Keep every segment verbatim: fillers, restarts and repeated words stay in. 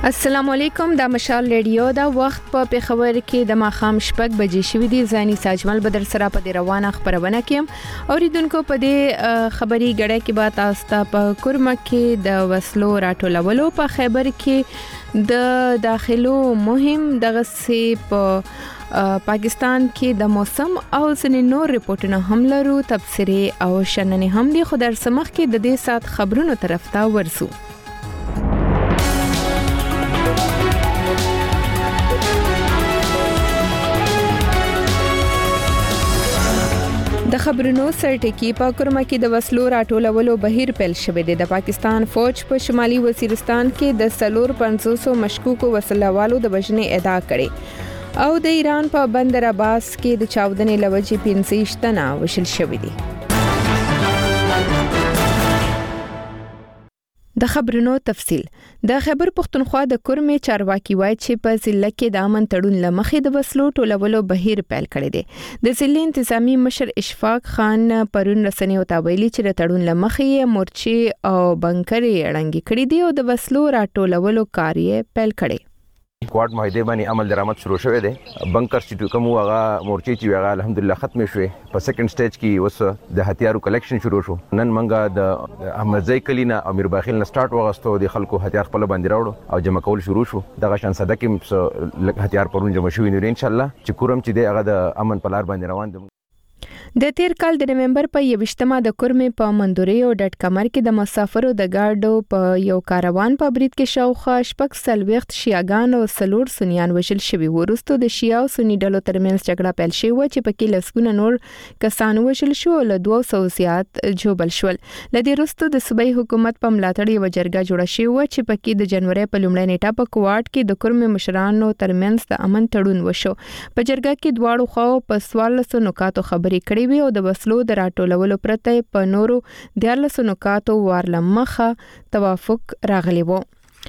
السلام علیکم د مشال ریډیو دا وخت په پیښور کې د ماخام شپږ بجې شوې دي. زانی ساجمل بدر سره په دې روانه خبرونه کې اوریدونکو په دې خبري غړې کې به تاسو ته په کورما کې د وسلو راټولولو په خیبر کې د داخلو مهم دغه سي په پاکستان کې د موسم او ځینې نور ریپورتونه هم لرو. تبصره او شننې هم دي. خو در سمخ کې د دې سات خبرونو طرف ته ورسو. د خبرونو سرټکی په کورما کې د وسلو راټولولو بهیر پیل شوې ده. د پاکستان فوج په شمالي وزیرستان کې د سلور پنځوس مشکوکو وسلوالو د وژنې ادعا کړې او د ایران په بندر عباس کې د چاودنې لوجې پنځه تنه وشل شوې دي. د خبرونو تفصیل. د خیبر پختونخوا د کورمې چارواکي وایي چې په ضلع کې د امن تړون لمخې د وسلو ټولولو بهیر پیل کړی دی. د ضلع انتظامی مشر اشفاق خان پرون رسنیو ته ویلي چې د تړون لمخې مورچې او بنکرې اړنګې کړې دي او د وسلو راټولولو کار یې پیل کړی. کوارډ معاهده باندې عمل درآمد شروع شوه دی. بنکر چې کوم هغه مورچې چې هغه الحمدلله ختم شوه. په سیکنډ سټیج کې اوس د هتیارو کلیکشن شروع شو. نن منګه د احمد زئی کلینا او میر باخیل نه سٹارټ وغستو د خلکو هتیار خپل باندې راوړو او جمع کول شروع شو. دغه شان صدا کې هتیار پرون جمع شوی نو ان شاء الله چې کورم چې دی هغه د امن پلار باندې روان دي. د تیر کال د نومبر په یوشتمه د کورمې په مندوري او ډټ کمر کې د مسافرو د ګاډو په یو کاروان په برید کې شاوخوا شپږ سلويخت شیعاګان او سلور سنیان وژل شوي. ورسته د شیعه او سنی ډلو ترمنځ جګړه پیل شوه چې پکې لسګونه نور کسان وژل شو او له دوه سوه زیات جوبل شول. لدې وروسته د صوبایي حکومت په ملاتړ یو جرګه جوړه شوه چې پکې د جنوري په لومړۍ نیټه په کوارټ کې د کورمې مشرانو ترمنځ د امن تړون وشو. په جرګه کې دواړو خواو په څوارلسو نکاتو خبرې کړې وي او د وسلو د راټولولو پرته په نورو دیارلسو نکاتو ورلمخه توافق راغلی وو.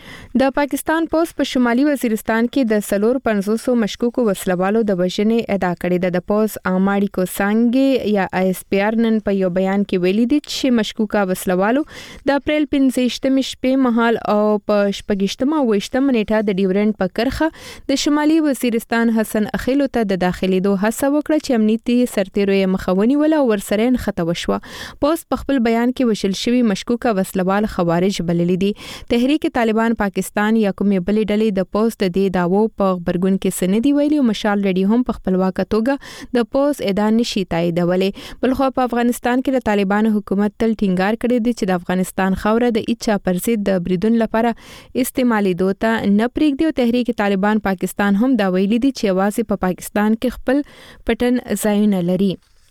د پاکستان پوس په شمالي وزیرستان کې د سلور پنځوس مشکوکو وسلوالو د وژنې ادعا کړې ده. د پوس اماړي کو څنګه یا ایس پی آر نن په یو بیان کې ویلي دي چې مشکوکا وسلوالو د اپریل پنځه شپې مهال او په شپږشتمه او وشتمه نیټه د ډیورنډ په کرخه د شمالي وزیرستان حسن اخیلو ته د داخليدو هڅه وکړه چې امنیتي سرتیرو یې مخاوني ولا ورسره نخته وشوه. پوس په خپل بیان کې وشل شوی مشکوکا وسلوال خوارج بللي دي. تحریک طالبان پاکستان یا کومې بلې ډلې د پوس د دې داوو په خبرګون کې سندې ویلي او مشال ریډیو هم په خپلواکه توګه د پوس ادعا نشي تاییدولې. بلخو په افغانستان کې د طالبانو حکومت تل ټینګار کړی دی چې د افغانستان خاوره د اچا پر ضد د بریدون لپاره استعمالي دوته نه پریږدي او تحریک طالبان پاکستان هم دا ویلي دي چې واځي په پاکستان کې خپل پټن ځایونه لري.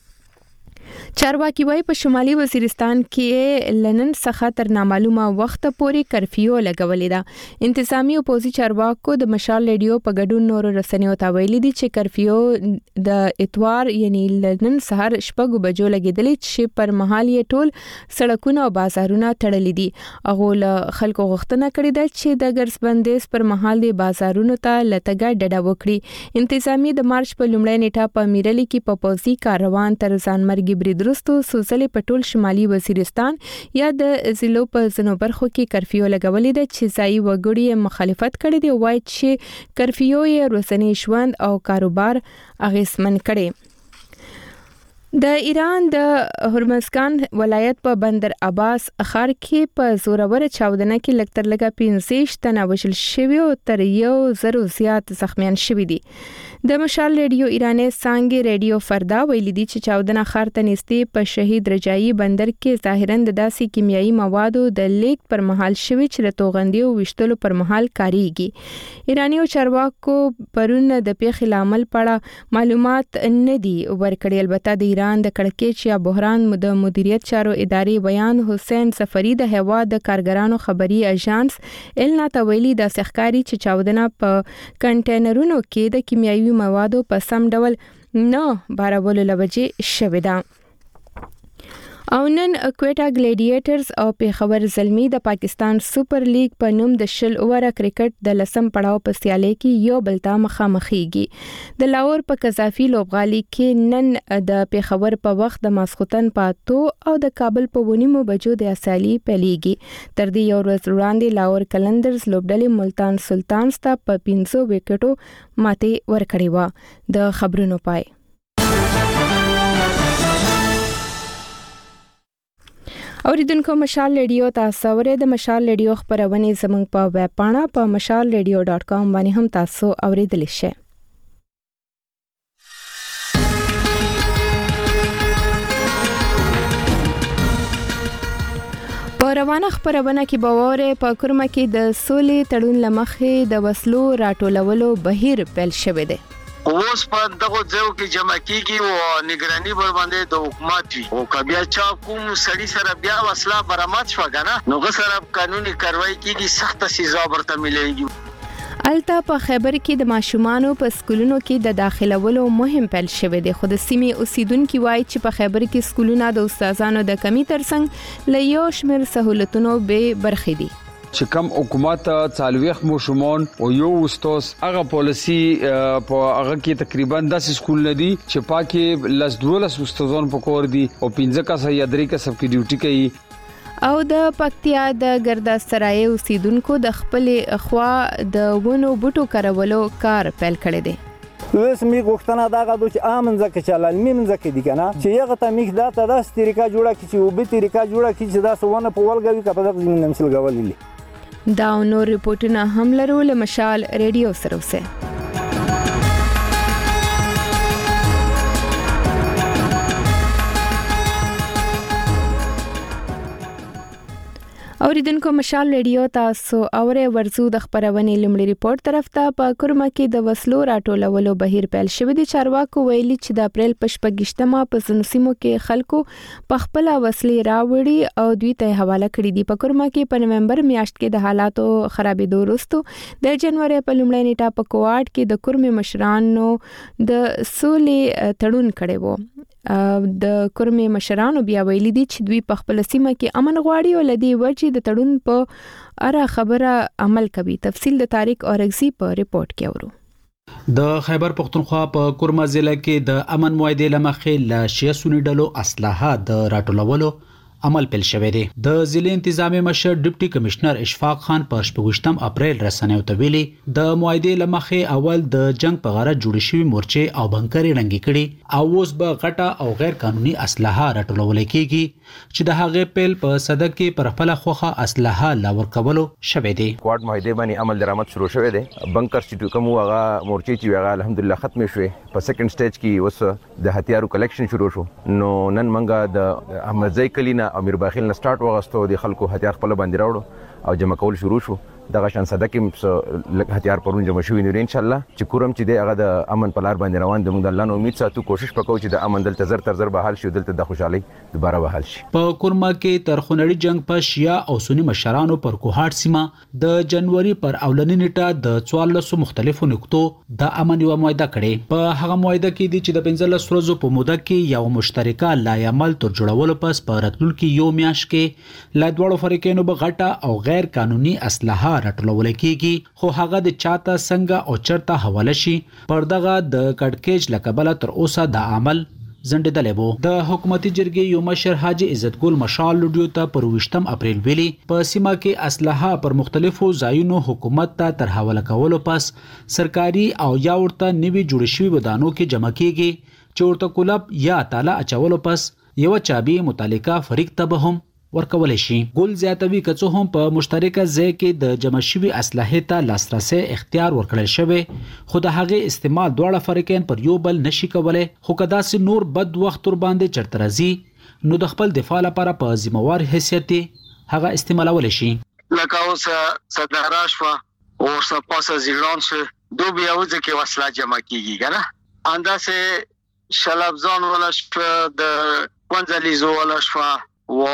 چارواکي وايي په شمالي وزیرستان کې لنن څخه تر نامعلومه وخت پورې کرفیو لګولې ده. انتظامی او پوزي چارواکو د مشال ریډیو په ګډون نور رسنیو ته ویلي دي چې کرفیو د اتوار یعنی لنن سحر شپږ بجو لګیدلې چې پر مهال یې ټول سړکونه او بازارونه تړلې دي. هغه له خلکو غوښتنه کړې ده چې د ګرځ بندیز پر مهال د بازارونو ته لټګه ډډه وکړي. انتظامی د مارچ په لومړۍ نیټه په میرلي کې په پوزي کاروان تر ځانمرګي بریدرستو سوزلې په ټول شمالي وزیرستان یا د ضلعو په ځینو برخو کې کرفیو لګولې ده چې ځایي وګړي مخالفت کړي دي. وایي چې کرفیو یې ورځنی ژوند او کاروبار اغیزمن کړي. د ایران د هرمزګان ولایت په بندر عباس ښار کې په زورور چاودنه کې لکتر لګا پنځه تنه وژل شوي او تر یو زرو زیات زخمیان شوي دي. د مشال ریډیو ایرانی څنګه ریډیو فردا ویلي دي چې چاودنه ښار ته نږدې په شهید رجایی بندر کې ظاهراً د داسې کیمیاوي موادو د لیک پر مهال شوي چې د توغندي او وشتلو پر مهال کاریږي. ایرانی او چارواکو پرون د پیښې لامل پړه معلومات نه دي ورکړي. البته د ایران د کڑکېچ یا بحران د مدیریت چارو ادارې بیان حسین سفری د هوا د کارګرانو خبري اژانس النا ته ویلي د سخکاری چې چاودنه په کنټینرونو کې د کیمیاوي موادو په سم ډول نه بارولو لوجې شوې ده. او نن کوټا ګلیډیټرز او پیښور زلمی د پاکستان سپر لیګ په نوم د شل اووره کرکټ د لسم پړاو په سیالي کې یو بل ته مخامخېږي. د لاهور په قذافي لوبغالي کې نن د پیښور په وخت د ماسختن پاتو او د کابل په ونیمو بجو د اسالي پیلېږي. تر دې یو ورځ وړاندې لاهور کلندرز لوبډلې ملتان سلطانز ته په پنځو وکټو ماتې ورکړې و. د خبرونو پای. اوریدونکو مشال ریډیو تاسو اورئ. د مشال ریډیو خبرونه زموږ په ویب پاڼه په مشال ریډیو ډاٹ کام باندې هم تاسو اوریدلی شئ. په روانه خبرونه کې باور په کورما کې د سولې تړون لمخې د وسلو راټولولو بهیر پیل شوی دی. اوس په دغه ځای کې جمع کیږي او نگرانی بر باندې د حکومت وي او کبیا چا کوم سړی سره بیا وسله برآمد شو غنا نو غسر قانوني کاروایی کیږي سخت سزا ورته مليږي. التا په خیبر کې د ماشومانو په سکولونو کې د داخلولو مهم پیل شوی دی. خو د سیمې اوسیدونکو وایي چې په خیبر کې سکولونه د استادانو د کمی ترڅنګ له یو شمېر سہولتونو به برخې دي. چې کم حکومت څالويخ مشمون او یو استاد هغه پالیسی په هغه کې تقریبا داس سکول ندي چې پاکي لس دولس استادان په کور دي او پنځه کا سي ادري کا سب کې ډیوټي کوي. او د پکتیا د ګردا سرای اوسیدونکو د خپل اخوا د ونو بوټو کارولو کار پیل کړی دی. اوس می غوښتنه دا غواړم چې امن زکه چلل می من زکه دي کنه چې یغه ته میخ دا ته د طریقه جوړه کی چې وبې طریقه جوړه کی چې دا سونه په ولګوي کپه د نمسل غوللی. دا نور رپورټونه هم لرو له مشال ریډیو سره اوسه. اوریدونکو مشال ریډیو تاسو اوره ورزو د خبرونه لمړي ریپورت طرف ته. په کورما کې د وسلو راټولولو بهیر پیل شوی دی. چارواکو ویلي چې د اپریل په شپږشتمه په سنسیمو کې خلکو په خپل وسلې راوړي او دوی ته حواله کړې دي. په کورما کې په نومبر میاشت کې د حالاتو خرابېدو وروسته د جنوري په لومړۍ نیټه په کوارټ کې د کورمي مشرانو د سولې تړون کړي وو. د کورمي مشرانو بیا ویلي دي چې دوی په خپل سیمه کې امن غواړي او لدی وجه د تړون په اړه خبره عمل کوي. تفصیل د طارق اورغزي په ریپورت کې اورو. د خیبر پختونخوا په کورما ضلع کې د امن معاهده لمخې ل شیا سونی ډلو اسلحه د راټولولو عمل پیل شوی دی. د ضلع انتظامی مشر ډیپټي کمشنر اشفاق خان په شپږم اپریل رسنیو ته ویلي د معاهده لمخې اول د جنگ په غرض جوړ شوی مورچې او بنکرې رنګي کړي او اوس به غټه او غیر قانوني اسلحه راټولول کیږي چې د هغه پیل په صدق کې پر خپل خوخه اسلحه لا ورکولو شوی دی. کوارټ معاهده باندې عمل درآمد شروع شوی دی. بنکر چې کوم هغه مورچې چې هغه الحمدلله ختم شوه. په سیکنډ سټیج کې اوس د هتیارو کلیکشن شروع شو. نو نن منګه د احمد زئی کلینا امیر باخیل نه سٹارټ وغستو د خلکو هتیار خپل باندې راوړو او جمع کول شروع شو. دغه شان صدقې هتیار پرون جمع شوی نو ان شاء الله چې کورم چې دی هغه د امن په لار باندې روان د موږ د الله نو امید ساتو کوشش وکړو چې د امن دلته زر تر زر به حل شي دلته د خوشحالي دوباره به حل شي. په کورما کې تر خونړي جنگ په شیا او سنی مشرانو پر کوهاټ سیمه د جنوري پر اولنی نیټه د څوارلس مختلفو نقطو د امن یو معاهده کړي. په هغه معاهده کې دي چې د پنځلس ورځو په موده کې یو مشترکه لایعمل تر جوړولو پس په راتلونکي یو میاشت کې لا دوړو فریقینو به غټه او غیر قانوني اسلحه راټولول کیږي خو هغه د چاته څنګه او چرته حواله شي پر دغه د کډکېج لکبله تر اوسه د عمل زنددلې وو. د حکومتي جرګې یو مشر حاجی عزت ګل مشال لډیو ته پر وشتم اپریل ویلي په سیمه کې اسلحه پر مختلفو ځایونو حکومت ته تر حواله کولو پس سرکاري او یا ورته نوي جوړ شوی ودانو کې جمع کیږي چې ورته کولب یا تعالی اچولو پس یو چابي متعلقه فریق ته به هم ورکول شي. ګل زیاتوي که څه هم په مشترکه ځای کې د جمع شوی اسلحه ته لاسرسي اختیار ورکړل شوی خو د هغه استعمال دواړه فریقین پر یو بل نشي کولای. خو کدا سي نور بد وخت ور باندې چرته راځي نو د خپل دفاع لپاره په ذمہوار حیثیت هغه استعمالول شي. لکه اوس صدراش وا او سپاسه زیران شه دو بیا وځي کې وسله جمع کیږي کنه انداسه شلبزان ولا شپه د پنځلیزو ولا شپه و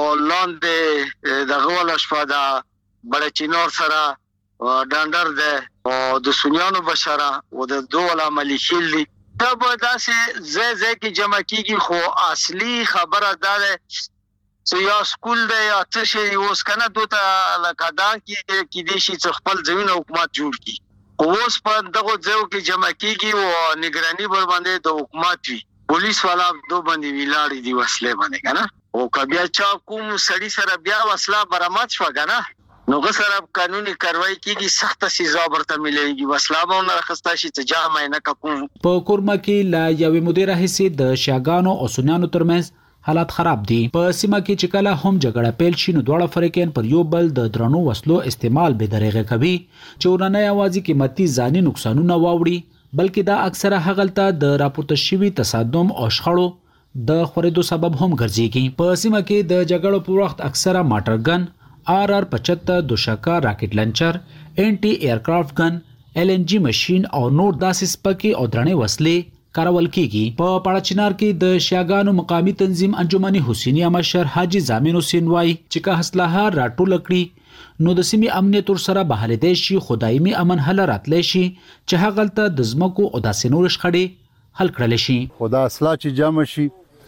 لاندې دغه ولا شپه دا بلچینور سره ډاندر ده او د سونیانو بشره او د دوه عملی خېل دا به داسې ځای ځای کې جمع کیږي، خو اصلي خبره دا ده چې یا سکول دی یا څه شي اوس کنه دوته لکه دا کې کې دي چې خپل ځوین حکومت جوړ کی. اوس په دغه ځایو کې جمع کیږي او نگرانی بر باندې د حکومت وی، پولیس والا دو باندې ویلاړي دي وسلې باندې کنه، او کبیا چا کوم سړی سره بیا وسله برآمد شو کنه نو غسر قانوني کاروایی کیږي، سخت سزا ورته مليږي، وسله به نه راخستا شي چې جامه نه کوم. په کورما کې لا یوې مدیر حیثیت د شیاګانو او سنیانو ترمنځ حالات خراب دي. په سیمه کې چې کله هم جګړه پیل شي نو دواړه فریقین پر یو بل د درنو وسلو استعمال به درېغه کوي چې ورنه یوازې قیمتي ځاني نقصانونه واوړي، بلکې دا اکثره هغلته د راپورته شوي تصادم او شخړو د خورېدو سبب هم ګرځيږي. په سیمه کې د جګړو پر وخت اکثره ماټرګن، آر آر پچهتر دوشکا راکټ لانچر، انټي ایرکرافټ ګن، ایل ان جی ماشين او نور داسې سپکې او درنې وسلې کارول کیږي. په پاړچنار کې د شیاګانو مقامی تنظیم انجمن حسینیه مشر حاجی زامن حسین وای چې که اسلحه راټول کړي نو د سیمې امنیت سره بحال دی شي، خدایمي امن حل راتلی شي چې هغلته د زمکو او داسې نور شخړې حل کړل شي. خدا اصلاح چې جامع شي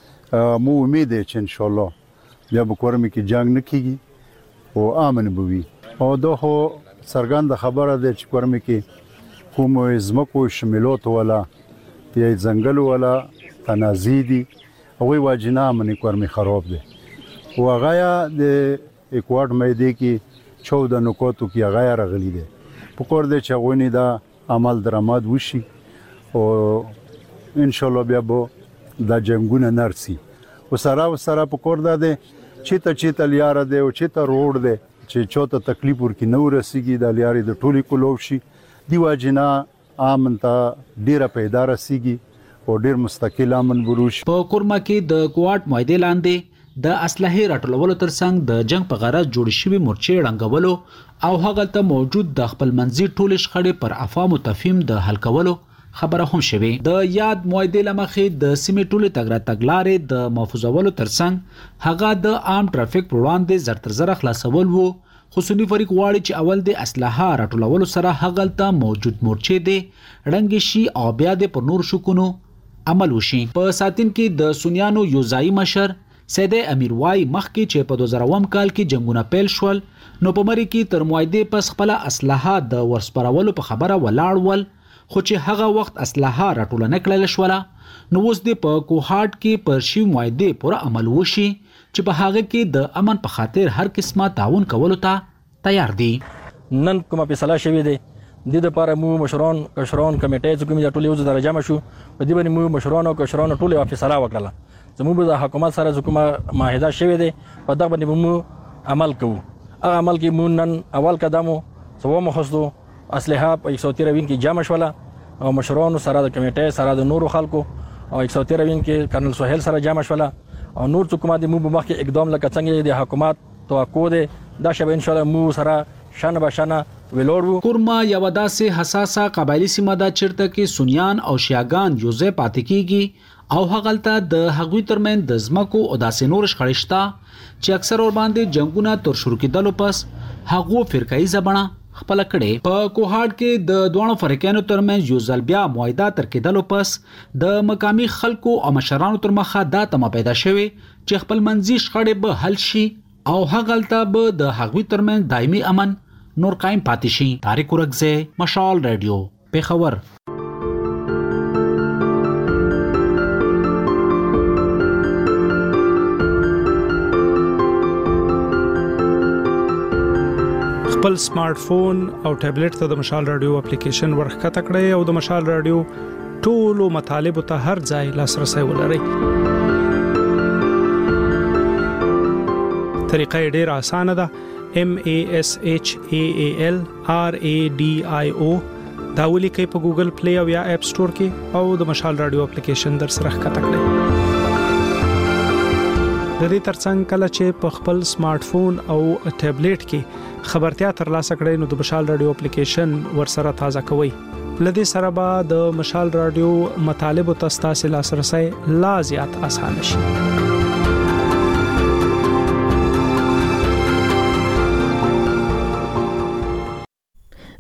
مو امید ده چې ان شاء الله بیا به کورم کې جنگ نه کیږي او امن بوي. او دغه سرګند خبره ده چې کورم کې کوم زمکو شمولات ولا یا ځنګل ولا تنازی دي او وی واجنا منی کورمي خراب دي. او هغه د اکواد مېدی کې چودہ نکوتو کې هغه راغلي دي په کور د چغونی دا عمل درآمد وشي او ان شاء الله بیا به دا جنگونه نرسي. او سره سره په کور ده چې ته چې تل یار ده او چې ته روډ ده چې چوته تکلیف ورکی نو رسیږي د لیاري د ټولي کولو شي دی واجنا امن ته ډیره پیدا رسیږي او ډیر مستقل امن بروش. په کورما کې د کوارټ معاهده لاندې د اسلحې راټولولو ترڅنګ د جنگ په غرض جوړ شوی مورچې ړنګولو او هغه ته موجود د خپل منځي ټول شخړې پر افهام او تفهیم د حل کولو خبره هم شوه. د یاد معاهده لمخې د سیمې ټوله تګرا تګلارې د محفوظولو ترڅنګ هغه د عام ټرافیک پر وړاندې زرتر زر خلاصول وو. خصوصي فریق واړي چې اول د اسلحه راټولولو سره هغلته موجود مورچې دي رنګ شي او بیا د پر نور شکونو عمل وشي. په ساتین کې د سنیانو یوزای مشر سید امیر وای مخکې چې په دوه زره اووه کال کې جنگونه پیل شول نو په مری کې تر معاهده پس خپل اسلحه د ورسپارولو په خبره ولاړ ول، خو چې هغه وخت اسلحه راټول نه کړل شوله نو اوس د په کوهاټ کې پر شی معاهده پوره عمل وشي چې په هغه کې د امن په خاطر هر قسمه تعاون کولو ته تیار دي. نن کومه فیصله شوې ده د لپاره مو مشران کشران کمیټې چې کومه ټول یو ځای راجمع شو په دې باندې مو مشران او کشران ټول یو فیصله وکړه. زموږ د حکومت سره کومه معاهده شوې ده په دا باندې مو عمل کوو. هغه عمل کې مو نن اول قدمو سو مخصدو اسلحه په یک سو تیرہ کې جمع شوله او مشران سره د کمیټې سره د نورو خلکو او یک سو تیرہ کې کرنل سہیل سره جمع شوله او نور حکومت مو په مخ کې اقدام لکه څنګه د حکومت توقع ده دا شبه ان شاء الله مو سره شان بشانه ویلوړو. کورما یو داسې حساسه قبایلی سیمه ده چیرته کې سنیان او شیاګان یوځای پاتې کیږي او هغلته د هغوی ترمن د زمکو او داسې نور شخړشتا چې اکثر ور باندې جنگونه تر شروع کېدلو پس هغو فرقایي زبانه خپل کړي. په کوهاټ کې د دوه فریقانو ترمن یو ځل بیا معاهده تر کېدلو پس د مقامی خلکو او مشرانو تر مخه دا تمه پیدا شوه چې خپل منځي شخړې به حل شي او هغلته به د هغوی ترمن دایمي امن نور قائم پاتې شي. طارق ورغزه، مشال رادیو، پیښور. خپل سمارټ فون او ټابلیټ ته د مشال رادیو اپلیکیشن ورخکته کړئ او د مشال رادیو ټولو مطالبه ته هر ځای لاسرسي ولرئ. طریقه ډیره اسانه ده. M A S H A A L R A D I O دا ولیکئ په ګوګل پلی او یا اپ سٹور کې او د مشال رادیو اپلیکیشن در سره ښکته کړئ. د دې ترڅنګ کله چې په خپل سمارټ فون او ټابلیټ کې خبرتیا ترلاسه کړئ نو د مشال رادیو اپلیکیشن ورسره تازه کوئ. لدې سره به د مشال رادیو مطالب ته ستاسو لاسرسي لا زیات اسانه شي.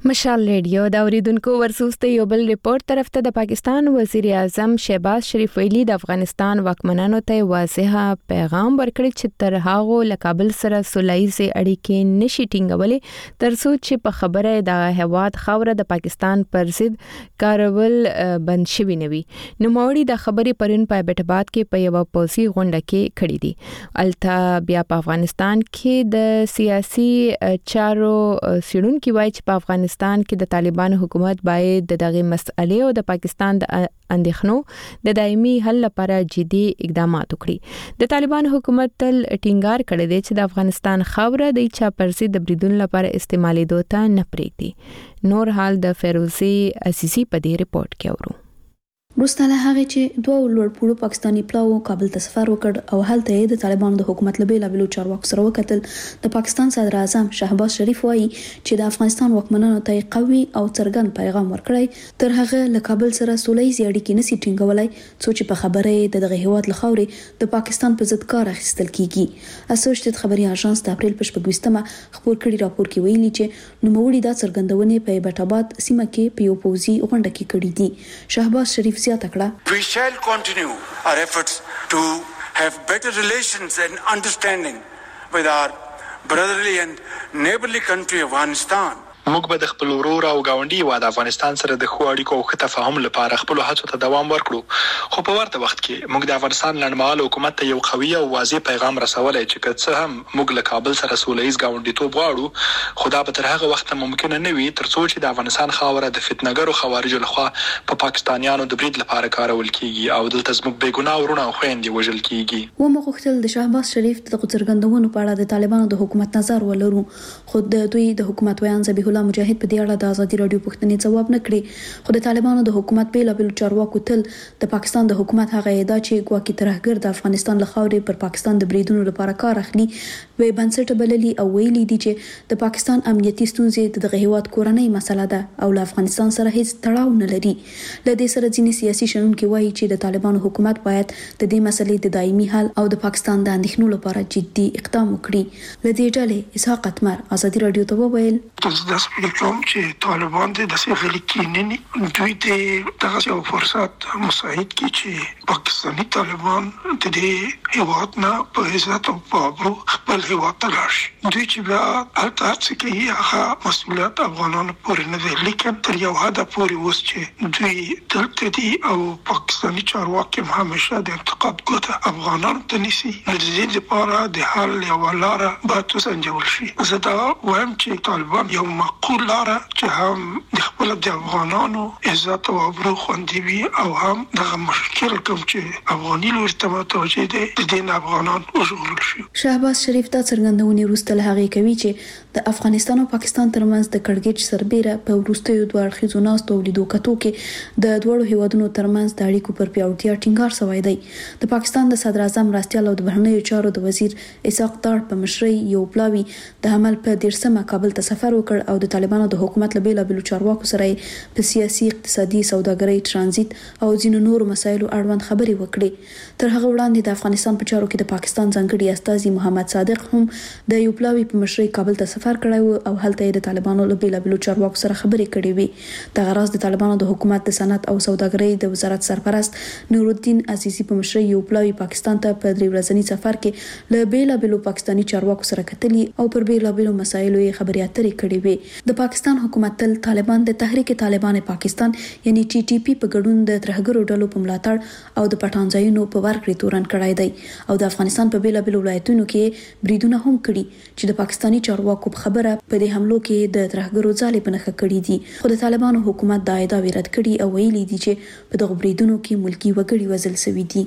مشال ریډیو دا اوریدونکو ورسوسته یو بل ریپورت طرف ته د پاکستان وزیر اعظم شهباز شریف ویلي د افغانستان واکمنانو ته واضح پیغام ورکړی چې تر هغه له کابل سره سولهییزه اړیکې نشي ټینګولې ترڅو چې په خبره د هواد خوره د پاکستان پر ضد کارول بند شوی نوي. نو موري د خبرې پرون په بیٹباد کې په یو پوسی غونډه کې کړې دي. الته بیا په افغانستان کې د سیاسي چارو سیړونکو وایي چې په افغانستان افغانستان کې د طالبان حکومت باید د دغه مسئلې او د پاکستان د اندېښنو د دایمي حل لپاره جدي اقدامات وکړي. د طالبان حکومت تل ټینګار کړی دی چې د افغانستان خاوره د چا پرسي د بریدون لپاره استعمالېدو ته نه پرېږدي. نور حال د فیروزي عزیزي په دې ریپورت کې اورو. وروسته له هغه چې دوه لوړپوړو پاکستاني پلاو کابل ته سفر وکړ او هلته د طالبانو د حکومت له بیلابېلو چارواکو سره وکتل، د پاکستان صدر اعظم شهباز شریف وایي چې د افغانستان واکمنانو ته قوي او څرګند پیغام ورکړی تر هغه له کابل سره سولهییزه اړیکې نشي ټینګولای څو چې په خبره د دغه هیواد له خاورې د پاکستان په ضد کار اخیستل کیږي. اسوسییټډ خبري اژانس د اپریل په شپږمه خبر کړي راپور کې ویلي چې نوموړي دا څرګندونه په بیٹاباد سیمه کې په یو پوزي غونډه کې کړې دي. شهباز شریف We shall continue our efforts to have better relations and understanding with our brotherly and neighborly country Afghanistan. موږ به د خپل ورور او گاونډي هیواد افغانستان سره د ښو اړیکو او ښه تفاهم لپاره خپل هڅو ته دوام ورکړو، خو په ورته وخت کې موږ د افغانستان لنډمهاله حکومت ته یو قوي او واضح پیغام رسولی چې که څه هم موږ له کابل سره سولهییز ګاونډیتوب غواړو، خو دا به تر هغه وخته ممکنه نه وي تر څو چې د افغانستان خاوره د فتنهګرو خوارجو لخوا په پاکستانیانو د برید لپاره کارول کیږي او دلته زموږ بېګناه وروڼه او خویندې وژل کیږي. ومو غوښتل د شهباز شریف د څرګندونو په اړه د طالبانو د حکومت نظر ولرو، خو د دوی د حکومت ویان ذبیح الله مجاهد په دې اړه د ازادي رادیو پوښتنې ځواب نه کړي. خو د طالبانو د حکومت بیلابېلو چارواکو تل د پاکستان د حکومت هغه ادعا چې ګواکې ترهګر د افغانستان له خاورې پر پاکستان د بریدونو لپاره کار اخلي وې بنسټ بللي او ویلي دي چې د پاکستان امنیتي ستونزې د دغه هیواد کورنۍ مسله ده او له افغانستان سره هیڅ تړاو نه لري. له دې سره ځینې سیاسي شنونکي وایي چې د طالبانو حکومت باید د دې مسلې د دایمي حل او د پاکستان د اندېښنو لپاره جدي اقدام وکړي. له دې ډلې اسحاق اتمر ازادي رادیو ته وویل تاسو د سپیکروم چې طالبان د داسې غلي کینني دوی ته دغه یو فرصت مساعد کی چې پاکستاني طالبان د دې هیواد نه په عزت او په ابرو خپل هیواد ته راشي. دوی چې بیا هلته څه کوي هغه مسؤلیت افغانانو پورې نه دی، لیکن تر یو حده پورې اوس چې دوی دلته دي او پاکستاني چارواکي هم همیشه د انتقاد ګوته افغانانو ته نیسي، نو د دې لپاره د حل یوه لاره باید وسنجول شي. زه دا وایم چې طالبان یو معقول لاره چې هم د خپل د افغانانو عزت او ابرو خوندي وي او هم دغه مشکل کوم چې افغاني لور ته متوجه دي د دې افغانان وژغورل شي. شهباز شریف دا څرګندونې وروسته له هغې کوي چې د افغانستان او پاکستان ترمنځ د کړکېچ سربېره په وروستیو دوه اړخیزو ناستو او لیدو کتو کې د دواړو هیوادونو ترمنځ د اړیکو پر پیاوړتیا ټینګار شوی دی. د پاکستان د صدر اعظم راستیال او د بهرنیو چارو د وزیر اسحاق دار په مشرۍ یو پلاوی د عمل په دیرشمه کابل ته سفر وکړ او د طالبانو د حکومت له بیلابېلو چارواکو سره په سیاسي، اقتصادي، سوداګرۍ، ترانزیت او ځینو نورو مسایلو اړوند خبرې وکړې. تر هغه وړاندې د افغانستان په چارو کې د پاکستان ځانګړي استازي محمد صادق هم د یو پلاوی په مشرۍ کابل ته سفر کړی او هلته د طالبانو له بیلابېلو چارواکو سره خبرې کړې وې. دغه راز د طالبانو د حکومت د صنعت او سوداګرۍ د وزارت سرپرست نورالدین عزیزي په مشرۍ یو پلاوی پاکستان ته په درې ورځني سفر کې له بیلابېلو پاکستاني چارواکو سره کتلي او پر بیلابېلو مسایلو یې خبرې اترې کړې وې. د پاکستان حکومت تل طالبان د تحریک طالبان پاکستان یعنی ټي ټي پی په ګډون د ترهګرو ډلو په ملاتړ او د پټان ځایونو په ورکړې تورن کړای دی او د افغانستان په بیلابېلو ولایتونو کې بریدونه هم کړي چې د پاکستاني چارواکو په خبره په دې حملو کې د ترهګرو ځالې په نښه کړي دي. خو د طالبانو حکومت دا ادعاوې رد کړي او ویلي دي چې په دغو بریدونو کې ملکي وګړي وژل شوي دي.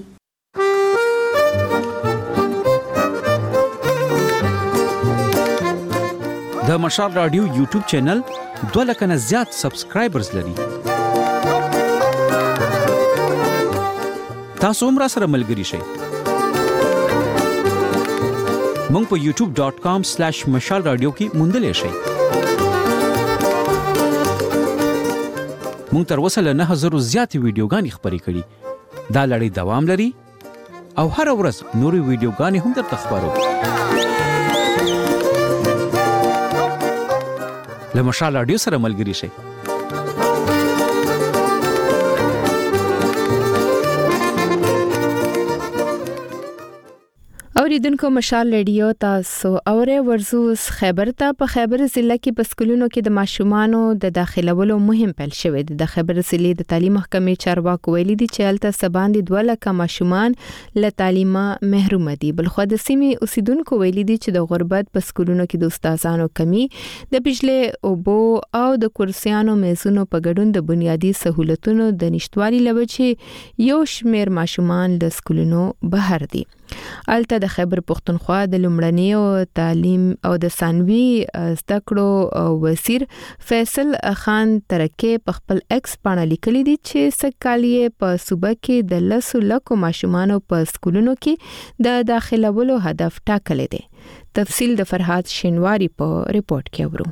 د مشال رادیو یوټیوب چینل دوه لکه نه زیات سبسکرایبرز لري. تاسو هم را سره ملګري شئ. مونږ په یوټیوب ډاٹ کام سلیش مشال رادیو کې موندلی شئ. مونږ تر اوسه له نه زرو زیاتې ویډیوګانې خپرې کړي. دا لړۍ دوام لري او هر ورځ نورې ویډیوګانې هم درته خپرو. له مشال رادیو سره ملګري شئ. اوریدونکو مشال رادیو تاسو اوره ورزوس خیبر ته په خیبر ضلع کې په سکولونو کې د ماشومانو د داخلولو مهم پیل شوی دی. د خیبر ضلع د تعلیم محکمې چارواکو ویلي دي چې هلته سباندې دوه لکه ماشومان له تعلیمه محروم دي. بلخو د سیمې اوسیدونکو ویلي دي چې د غربت په سکولونو کې د استادانو کمی، د بجلی اوبو او د کرسیانو میزونو په ګډون د بنیادی سہولتونو د نشټوالي لوجه یو شمیر ماشومان له سکولونو بهر دي. الته د خیبر پختونخوا د لومړنیو تعلیم او د ثانوي زده کړو وزیر فیصل خان ترکه په خپل ایکس باندې لیکلي دي چې سکالیه په صوبه کې د لسو لکو ماشومانو په سکولونو کې د داخلولو هدف ټاکل دي. تفصیل د فرحات شینواری په ریپورت کې اورو.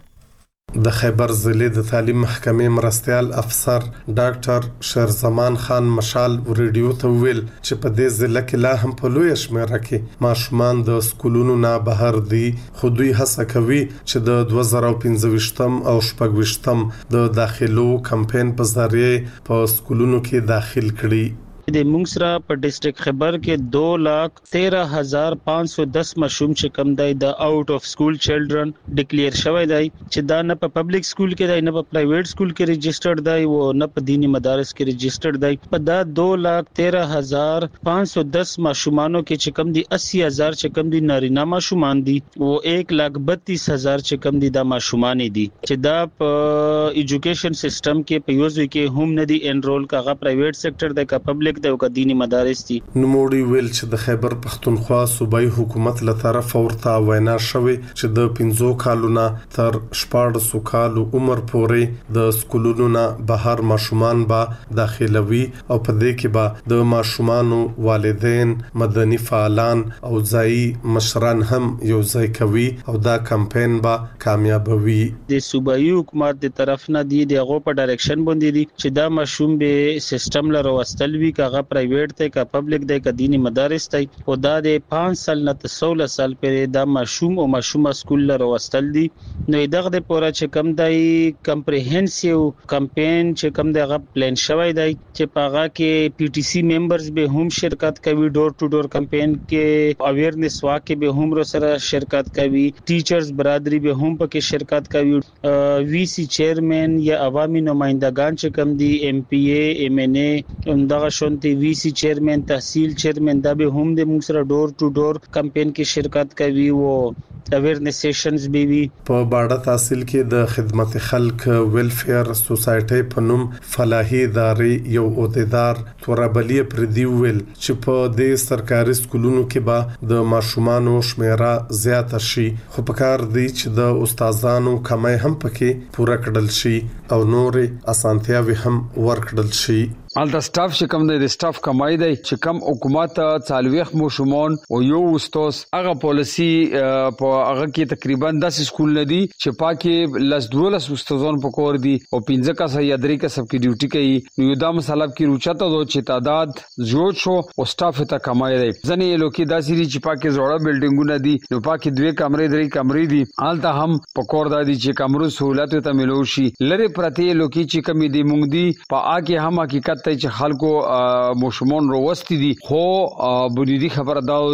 د خیبر ضلع د تعلیم محکمې مرستيال افسر ډاکټر شرزمان خان مشال ریډیو ته ویل چې په دې ضلع کې لا هم په لوی شمېر کې ماشومان د سکولونو نه بهر دي، خو دوی هڅه کوي چې د دوه زره پنځه او شپږ د داخلو کمپاین په ذریعه په سکولونو کې داخل کړي. د موږ سره په ډیسټریکټ خیبر کې دو لاکھ تیرہ ہزار پانچ سو دس مشوم چې کم دی د آؤٹ اف سکول چلډرن ډیکلیئر شوی دی چې دا نه په پبلک سکول کې دی نه په پرایویټ سکول کې رجسټرډ دی او نه په دینی مدارس کې رجسټرډ دی. په دا دو لاکھ تیرہ ہزار پانچ سو دس مشومانو کې چې کم دی اسی ہزار چې کم دی نارینه مشومان دي او ایک لاکھ بتیس ہزار چې کم دی دا مشومان دي چې دا په ایجوکیشن سیستم کې په یوځای کې هم نه دی انرول کاغه پرایویټ سېکټر دی کا پبلک د وکديني مدارس دي. نوموړي ویل چې د خیبر پختونخوا صوبایي حکومت له طرف ورته وینا شوې چې د پنځو کالونو تر شپږ کالو عمر پورې د سکولونو نه بهر ماشومان به داخلوي او په دې کې به د ماشومانو والدین، مدني فعالان او ځایي مشران هم یو ځای کوي او دا کمپاین به کامیابوي. د صوبایي حکومت د طرف نه دی دغه په ډایرکشن باندې دي چې دا ماشوم به سیستم لره وستل وی کاغه پرایویټ ته کا پبلک د کديني مدارس ته او دا د پانچ سال نه سولہ سال پرې دا ماشوم او ماشومه سکول لره وستل دي. نو دغه د پوره چې کم دی کمپریهنسیو کمپاین چې کم دغه پلان شوی دی چې پاغه کې پی ټی سی ممبرز به هم شرکت کوي، ډور ټو ډور کمپاین کې اویرنس واکه به هم رو سره شرکت کوي، ټیچرز برادری به هم پکې شرکت کوي، وی سی چیرمن یا عوامي نمائندگان چې کم دی ایم پی ای ایم ان ای دغه شونتي وی سی چیرمن تحصیل چیرمن دا به هم د موږ سره ډور ټو ډور کمپاین کې شرکت کوي او اویرنس سیشنز به وي. په باډه تحصیل کې د خدمت خلک ویلفیر سوسایټي په نوم فلاحي ادارې یو عہدیدار تورابلی پردی ویل چې په دې سرکاري سکولونو کې به د ماشومانو شمیره زیاته شي، خو په کار دی چې د استادانو کمای هم پکې پوره کړل شي او نورې اسانتیاوي هم ورکړل شي. ال د سټاف چې کم دی د سټاف کمای دی چې کم حکومت څالويخ مشمون او یو استاد هغه پالیسی په هغه کې تقریبا داسې سکول نه دي چې پاکي لس دولس استادان په کور دي او پنځه کسه یا درې کسه کې ډیوټي کوي. نو دا مسله کې روچته دو چې تعداد زیات شو او سټاف ته کمای دی. ځنې لوکي داسې چې پاکي زوړه بلډینګونه دي نو پاکي دوه کمرې درې کمرې دي الته هم په کور دادي چې کمرو سہولت ته ملو شي. لری پرتی لوکي چې کمی دی مونږ دي په اګه هم حقیقت ته چې خلکو مشمون روستي دي، خو بنیادی خبره دا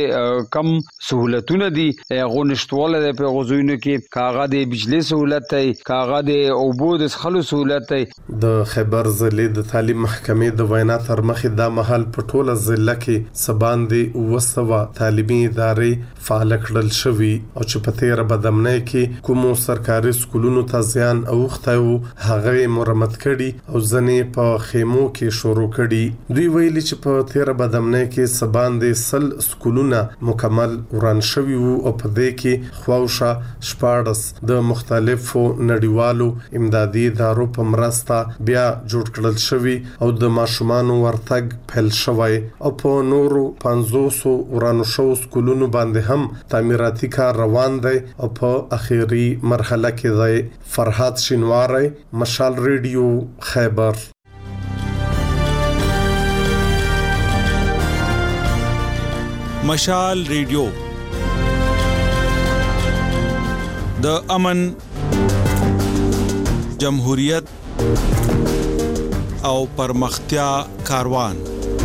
چې کم سہولتونه دي غو نشټواله په غوښینو کې کاغه د بجلی سہولت ته کاغه د اوبو د خلکو سہولت ته. د خیبر ضلع د تعلیم محکمې د وینا تر مخې د محل په ټوله ضلع کې سباندې وسوه تعلیمي ادارې فعال کړل شوي او چې په تیر بدمنۍ کې کومو سرکاري سکولونو ته زیان اوخته او هغه مرمت کړي او ځنې په خیمو کې شروع کړي. دوی ویلي چې په تیر بدمنۍ کې سباندې سل سکولونه مکمل وران شوي وو او په دې کې خواوشه شپاړس د مختلفو نړیوالو امدادي ادارو په مرسته بیا جوړ کړل شوي او د ماشومانو ورتګ پیل شوی او په نورو پنځوس ورانو شو سکولونو باندې هم تعمیراتي کار روان دی او په اخیری مرحله کې دی. فرحات شینواری، مشال ریډیو، خیبر. مشال ریډیو د امن جمهوریت او پرمختیا کاروان.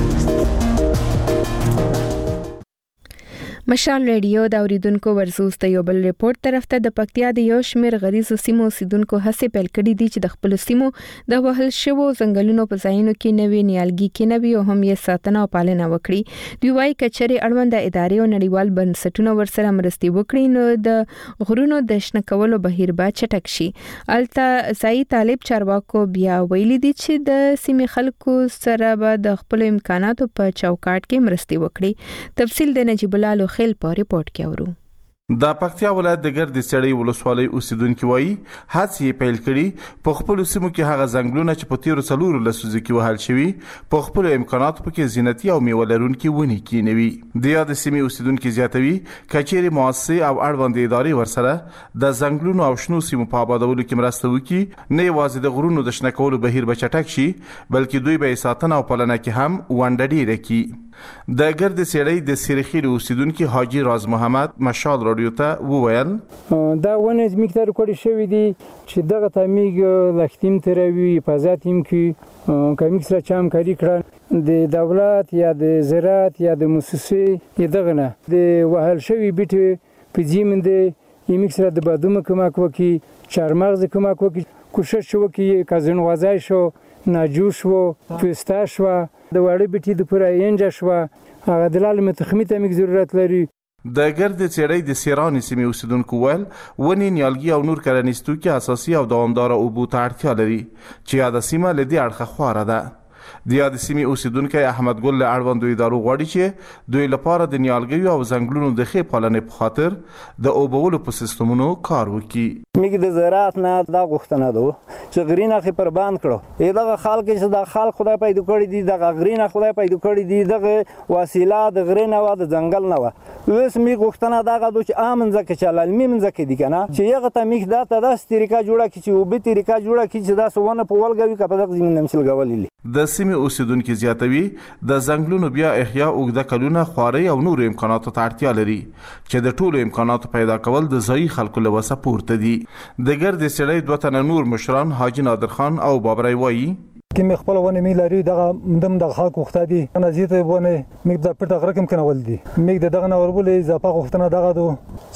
مشال ریډیو د اوریدونکو ورزوس ته یو بل ریپورت طرف ته د پکتیا د یو شمیر غریزو سیمو اوسیدونکو هڅې پیل کړې دي چې د خپل سیمو د وهل شوو ځنګلونو په ځایونو کې نوې نیالګي کېنوي او هم یې ساتنه او پالنه وکړي. دوی وايي کچري اړوند ادارې او نړیوال بنسټونه ورسره مرستي وکړي نو د غرونو د شنه کولو بهیر به چټک شي. الته ځای طالب چارواکو بیا ویلي دي چې د سیمې خلکو سره به د خپل امکاناتو په چوکاټ کې مرستي وکړي. تفصیل د نجیب الله خل په ریپورت کې اورو. د پکتیا ولایت د ګرد سړی ولسوالۍ اوسیدونکو وایي هڅې پیل کړي په خپل سیمو کې هغه ځنګلونه چې په تیرو څلورو لسیزو کې وهل شوي په خپل امکاناتو پکې زینتي او میوه لرونکي ونې کېنوي. د یاد سیمې اوسیدونکو زیاتوي کچېرې مؤسسې او اړوند ادارې ورسره د ځنګلونو او شنو سیمو په آبادولو کې مرسته وکړي نه یوازې د غرونو د شنه کولو بهیر به چټک شي بلکې دوی به ساتنه او پالنه کې هم ونډه ډیره کړي. د ګرد سړی د سریخي اوسیدونکو حاجی راز محمد مشال رادیو ته وویل دا ونه میکتر کوړی شوی دی چې دغه تمیګ لختیم تروي حفاظت هم کی کمیک سره چم کاری کړه د دولت یا د زراعت یا د مؤسسې دغه نه د وهل شوی بیټ په زیمنده یمیک سره د بادوم کمک وکي چارمغز کمک وکي کوشش وکي کازن وځای شو ناجوش وو پستا شو د وړې بیټي د پوره انجا شو هغه د لال متخمی ته موږ ضرورت لري. د ګرد سړی د سیران سیمې اوسیدونکو ول ونی نیالګي او نور کرنیستو کې اساسي او دوامدار اوبو ته اړتیا لري چې یاد سیمه لدی اړخه خواره ده. د یاد سیمې اوسیدونکو احمد ګل له اړوندو ادارو غواړي چې دوی لپاره د نیالګي او ځنګلونو د ښه پالنې په خاطر د اوبولو په سیستمونو کار وکړي. موږ د زراعت نه دا غوښتنه ده چې غرینه خې پر باند کړو دغه خلک چې د خلک خدای پیدا کړی دي دغه غرینه خدای پیدا کړی دي دغه وسیله د غرینه او د ځنګل نه و اوس موږ غوښتنه دغه د چې امن ځکه چې لالمي من ځکه دي کنه چې یغه ته موږ دا ته د طریقه جوړه کی چې وب طریقه جوړه کی چې دا سونه په ولګوي کپه دغه زمين نمشل غولې. د سیمې اوسیدونکو زیاتوي د ځنګلونو بیا احیا اوږده کلونه خواري او نور امکاناتو ته اړتیا لري چې د ټولو امکاناتو پیدا کول د ځای خلکو له وسه پورته دي. د ګرد سړی دوه تنه نور مشران حاجی نادر خان او بابرای وایي کې مخ خپل ونه می لري دغه مندم د خلکو وخت دي انا زیته ونه مګ د پټه غرکم کنه ول دي مګ د دغه نوربلې اضافه غوښتنه دغه دو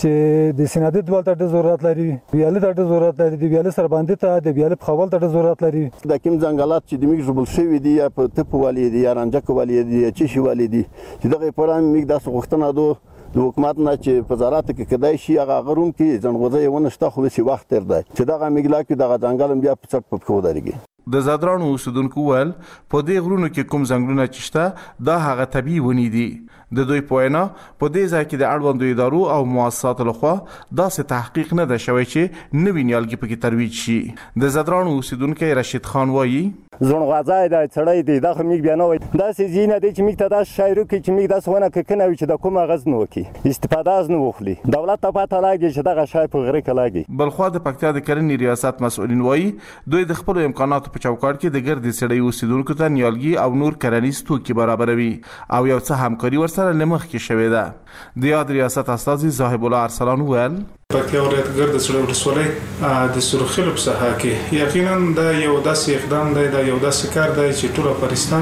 چې د سینادي دولت ته ضرورت لري ویاله ته ضرورت لري د ویاله سره باندې ته د ویاله په خپل ته ضرورت لري. د کوم ځنګلات چې د میګ جوړ شوی دي یا په تپ والی دي یا رنجک والی دي چې شي والی دي چې دغه پران میګ د غوښتنه دو د حکومت نه چې په وزارت کې کدای شي هغه غروم کې ځنغوزه ونه شته خو چې وخت تر دی چې دغه میګلا کې دغه ځنګل بیا په څټ په خو درګي. د زادرانو اوسیدونکو ول په دې غرونو کې کوم ځنګلونه چشته دا هغه طبيعي ونی دي. د دوی په وینا په دې ځای کې د اړوندو ادارو او مؤسساتو لخوا داسې تحقیق نه ده شوی چې نوی نیالګي پکې ترویج شي. د زادرانو اوسیدونکو رشید خان وایي زړغوازای د چړې دی دغه میګ بیا نه وي دا سې زینه دي چې میګ ته دا شایرو کې چې میګ داس ونه کې کنه چې د کومه غز نه وکي استفاده از نه وخلی دولت ته پته لاګي چې دغه شای په غره کې لاګي. بلخوا د پکتیا د کرنې ریاست مسؤلین وایي دوی د خپل امکاناتو په چوکاټ کې د ګرد سړی اوسیدونکو ته نیالګي او نور کرنیز توکي برابروي او یو څه همکاري ورسره لمخ کې شوې ده. د یاد ریاست استاذ صاحب الله ارسلان ویل پکتیا ولایت ګرد سړی ولسوالۍ د سرخیلو په ساحه کې یقینا دا یو داسې اقدام دی دا یو داسې کار دی چې ټول افغانستان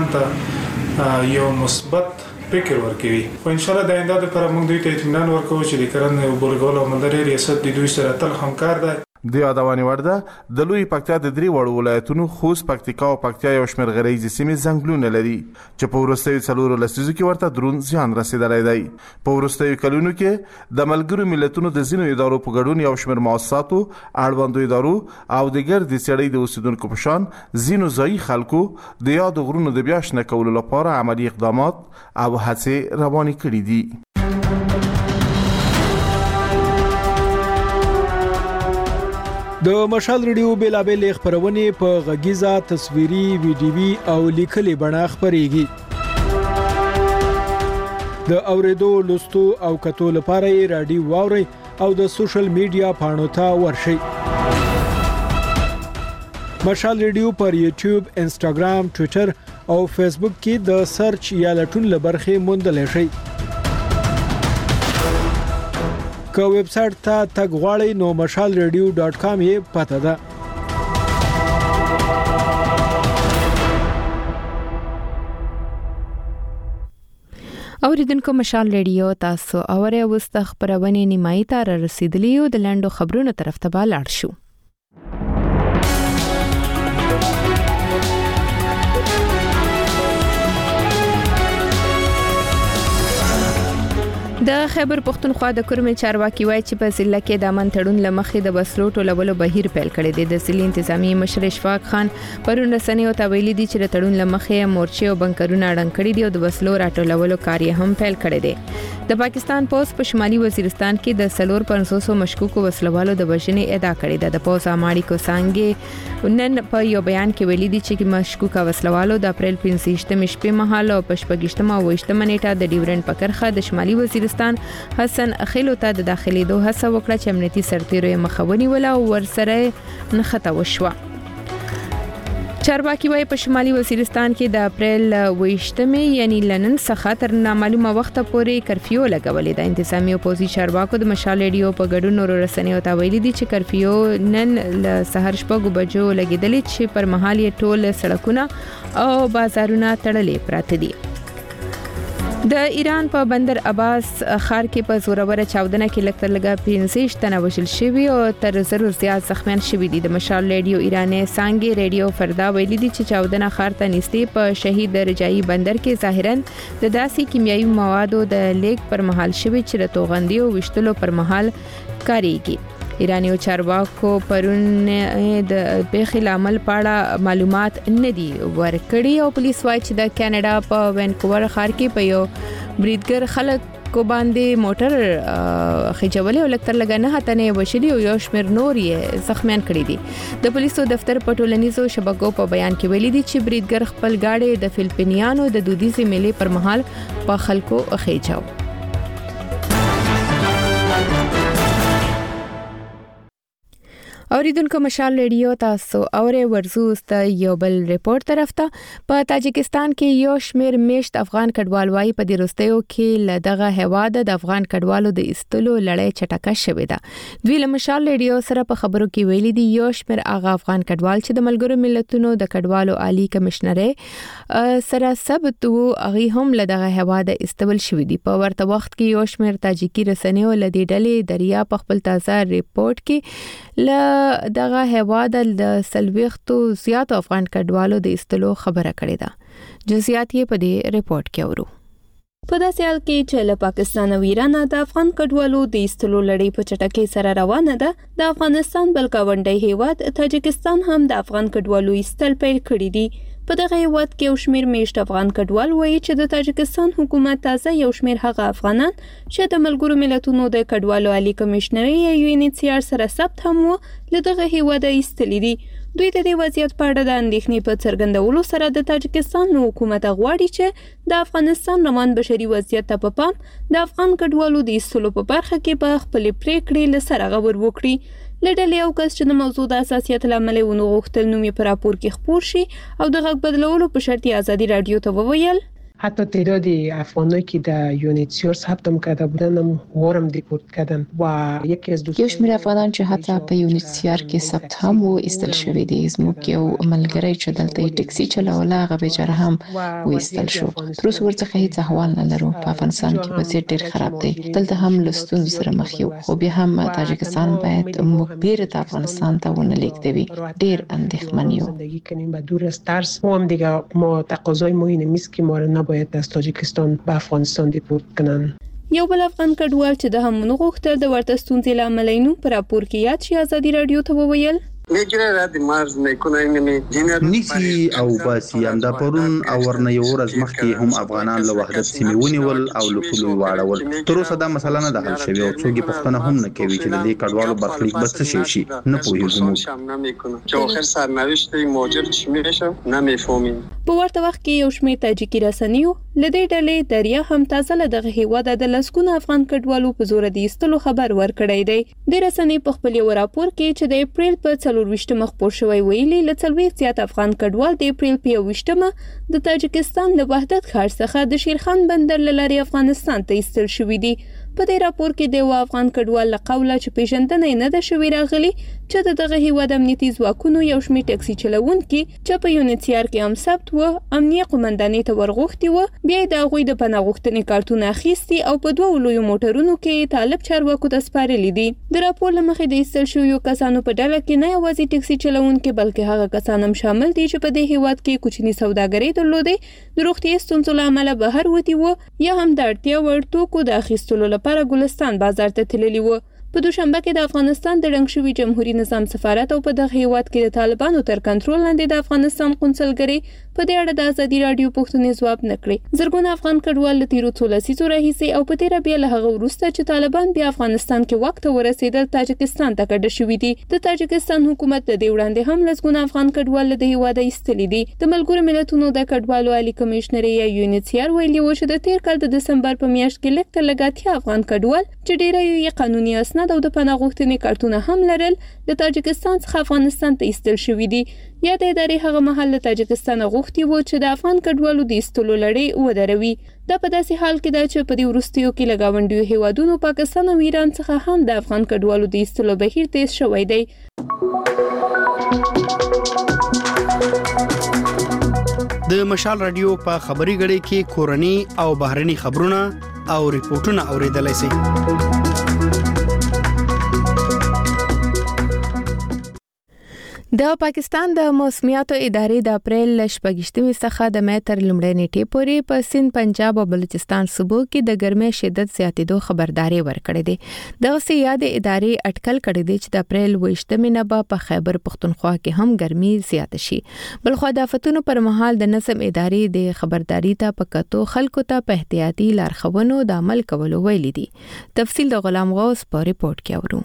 ته یو مثبت فکر ورکوي او ان شاء الله د آینده لپاره موږ دوی ته اطمینان ورکوو چې د کرنې او بولګول او مالدارۍ ریاست د دوی سره تل همکار دی. د یادوانې ورده د لوی پکتیا د درې وړو ولایتونو خوست پکتیکا او پکتیا یو شمېر غریزي سیمې ځنګلونه لري چې په وروستیو څلورو لسیزو کې ورته درون زیان رسیدلی دی. په وروستیو کلونو کې د ملګرو ملتونو د ځینو ادارو په ګډون یو شمېر مؤسساتو اړوندو ادارو او د ګرد سړی د اوسیدونکو په شان ځینو ځایي خلکو د یادو غرونو د بیا شنه کولو لپاره عملي اقدامات او هڅې روانې کړي دي. د مشال ریډیو بیلابل خبرونه په غږیزه تصویري ویډیوي او لیکلي بڼه خبريږي. د اوریدو لوستو او کتو لپاره رادیو واوري او د سوشل میډیا پاڼو ته ورشئ. مشال ریډیو پر یوټیوب، انسټاګرام، ټوئیټر او فیسبوک کې د سرچ یا لټون لبرخه موندل شي. که ویب سټ ته تګ غواړئ نو مشال ریډیو ډاټ کام یې پته ده. اوریدونکو مشال ریډیو تاسو اوره وست خبرونه نیمایي ته رسیدلی او د لاندو خبرونو طرف ته لاړ شو. د خیبر پختونخوا د کورمې چارواکي وایي چې په ضلع کې د امن تړون لمخې د بسلو ټولولو بهیر پیل کړی دی. د ضلع انتظامی مشر اشفاق خان پرون رسنیو ته ویلي دي چې د تړون لمخې مورچې او بنکرونه اړنګ کړي دي او د بسلو راټولولو کار هم پیل کړی دی. د پاکستان پولیس په شمالي وزیرستان کې د سلور پنځوس مشکوکو وسلوالو د وژنې ادعا کړې ده. د پولیس اماړي کو څنګه نن په یو بیان کې ویلي دي چې مشکوکا وسلوالو د اپریل پنځه شپې مهال او پښپګشتمه وښتمه نیټه د ډیورنډ پکرخه د شمالي وزیرستان حسن اخیلو ته د داخلي دوه هڅه وکړه چې امنیتي سرتیرو مخاوني ولا او ورسره نخته وشوه. چارواکي وايي په شمالي وزیرستان کې د اپریل ویشتمې یعنی لنن څخه تر نامعلومه وخت پورې کرفیو لګولې ده. انتظامی او پوزي چارواکو د مشال ریډیو په ګډون نور رسنیو ته ویلي دي چې کرفیو نن ل سحر شپږ بجو لګیدلې چې پر مهال یې ټول سړکونه او بازارونه تړلې پراته دي. د ایران په بندر عباس ښار کې په زوروره چاودنه کې لکتر لګا پنځه تنه وژل شوي او تر زرو زیات زخمیان شوي دي. د مشال ریډیو ایرانی څنګه ریډیو فردا ویلي دي چې چاودنه ښار ته نږدې په شهید رجایی بندر کې ظاهرا د داسې کیمیاوي موادو د لیک پر مهال شوي چې د توغندي او وشتلو پر مهال کاریږي. ایرانیو چارواکو پرون د پیښې عمل پاړه معلومات نه دي ورکړي او پولیس وايي چې د کینیډا په وینکوور ښار کې په یو بریډګر خلک کو باندې موټر خجولې او لکتر لګا نه هتنه وشلي او یو شمیر نور یې زخمیان کړي دي. د پولیسو دفتر په ټولنیزو شبکو په بیان کې ویلي دي چې بریډګر خپل گاډي د فلپینیانو د دودیزي میلې پر مهال په خلکو خېجاو. اوریدونکو مشال ریډیو تاسو اوره ورزوست یو بل ریپورت طرف ته په تاجکستان کې یو شمیر میشت افغان کډوال وايي په دیرستیو کې لدغه هواد د افغان کډوالو د استلو لړۍ چټکه شوې ده. دوی له مشال ریډیو سره په خبرو کې ویلي دي یو شمیر اغه افغان کډوال چې د ملګرو ملتونو د کډوالو عالی کمشنري سره ثبت وو اغه هم لدغه هواد استول شوې دي. په ورته وخت کې یو شمیر تاجیکی رسنیو لدی ډلې دریا په خپل تازه ریپورت کې ل دغه هواد د سلويختو زیات افغان کډوالو د استلو خبره کړې ده. جزئیات یې په دې ریپورت کې اورو. په داسې حال کې چې له پاکستان او ایران د افغان کډوالو د استلو لړۍ په چټکۍ سره روانه ده، د افغانستان بل گاونډي هیواد تاجکستان هم د افغان کډوالو استل پیل کړی دي. په دغه هیواد کې یو شمیر میشت افغان کډوال وایي چې د تاجکستان حکومت تازه یو شمیر هغه افغانان چې د ملګرو ملتونو د کډوالو عالی کمشنري یو ان ایچ سی آر سره ثبت هم و له دغه هیواد ایستلي دي. دوی د دې وضعیت په اړه د اندېښنې په څرګندولو سره د تاجکستان حکومت غواړي چې د افغانستان روان بشري وضعیت ته په پام د افغان کډوالو د ایستلو په برخه کې په خپل پریکړې له سره غور وکړي. لډلې او کس چې د موضوع د اساسیت لامل ونه غوښتل نوم یې پر راپور کې خپور شي او د غږ بدلولو په شرط آزادی رادیو ته وویل حتی تعداد افغانایی که در یونیتسیار ثبت کرده بودند هم وارم دیپورت کردن و یکی از دوستان یو شمیر افغانان چې حتی په یونیتسیار کې ثبت هم وو ایستل شوی دي. زموږ یو ملګری چې دلته ټکسي چلوله هغه بیچاره هم وایستل شو. تر اوسه ورڅخه هیڅ احوال نه لرو. په افغانستان کې وضعیت ډیر خراب دی. دلته هم له ستونزو سره مخ یو، خو بیا هم تاجکستان باید موږ بیرته د افغانستان ته ونه لیږدوي. ډیر اندېښمن یو. زندگی کنیم و دور از ترس. ما هم دیگه ما تقاضای ما اینه نیست که ما رو باید از تاجیکستان به افغانستان دیپورت کنن. یو بل افغان کډوال چې د هم نو غوښتل د ورته ستونزې لامل نو پر راپور کې یاد شي آزادی رادیو ته وویل نیسی او باسی همدا پرون او ورنه یو ورځ مخکې هم افغانان له وحدت سیمې ونیول او له پولو واړول. تر اوسه دا مسله نه ده حل شوې او څوک یې پوښتنه هم نه کوي چې د دې کډوالو برخلیک به څه شي. نه پوهیږو. په ورته وخت کې یو شمېر تاجیکي رسنیو له دې ډلې دریا هم تازه له دغه هیواد د لسګونه افغان کډوالو په زور د ایستلو خبر ورکړی دی. د رسنۍ په خپل یو راپور کې چې د اپریل په څلورویشتمه خپور شوی ویلي له څلوېښت زیات افغان کډوال د اپریل په یوویشتمه د تاجکستان له وحدت ښار څخه د شیرخان بندر له لارې افغانستان ته ایستل شوي دي. په دې راپور کې د یو افغان کډوال له قوله چې پیژندنه یې نه ده شوې راغلي چې د دغه هیواد امنیتي ځواکونو یو شمېر ټکسي چلوونکي چې په یونیتسیار کې هم ثبت و امنیه قومندانۍ ته ورغوښتي و بیا د هغوی د پناه غوښتنې کارتونه اخیستي او په دوه لویو موټرونو کې طالب چارواکو ته سپارلي دي. د راپور له مخې د ایستل شویو کسانو په ډله کې نه یوازې ټکسي چلوونکي بلکې هغه کسان هم شامل دي چې په دې هیواد کې کوچني سوداګري درلودې، د روغتیايي ستونزو له امله بهر وتي و یا هم د اړتیا وړ توکو د اخیستلو لپاره ګلستان بازار ته تللي و. په دوشنبه کې د افغانستان د ړنګ شوي جمهوریت نظام سفارت او په دغه هیواد کې د طالبانو تر کنټرول لاندې د افغانستان قونسلګرۍ په دې اړه د ازادي رادیو پوښتنې ځواب نه کړې. زرګونه افغان کډوال له تیرو څو لسیزو راهیسې او په تیره بیا له هغه وروسته چې طالبان بیا افغانستان کې واک ته ورسېدل تاجکستان ته کډه شوي دي. د تاجکستان حکومت د دې وړاندې هم لسګونه افغان کډوال له هیواده ایستلي دي. د ملګرو ملتونو د کډوالو عالی کمشنر یا یونیسیار ویلي و چې د تیر کال د دسمبر په میاشت کې لږ تر لږه اتیا افغان کډوال چې ډیری یې قانوني اسناد او د پناه غوښتنې کارتونه هم لرل د تاجکستان څخه افغانستان ته ایستل شوي دي. یا د ادارې هغه مهال له تاجکستان غوښتي و چې د افغان کډوالو د ایستلو لړۍ ودروي. دا په داسې حال کې ده چې په دې وروستیو کې له ګاونډیو هیوادونو پاکستان او ایران څخه هم د افغان کډوالو د ایستلو بهیر تیز شوی دی. د مشال رادیو په خبري غړي کې کورني او بهرني خبرونه او ریپورتونه اوریدلای شئ. د پاکستان د موسمیاتو ادارې د اپریل شپږشتمې څخه د مې تر لومړۍ نیټې پورې په سند، پنجاب او بلوچستان صوبو کې د ګرمۍ شدت زیاتېدو خبرداري ورکړې ده. دغه سي یاد ادارې اټکل کړی دی چې د اپریل ویشتمې نه به په خیبر پختونخوا کې هم ګرمي زیات شي. بلخو د آفتونو پر مهال د نظم ادارې د خبرداري ته په کتو خلکو ته په احتیاطي لارښوونو د عمل کولو ویلي دي. تفصیل د غلام غوث په ریپورت کې اورو.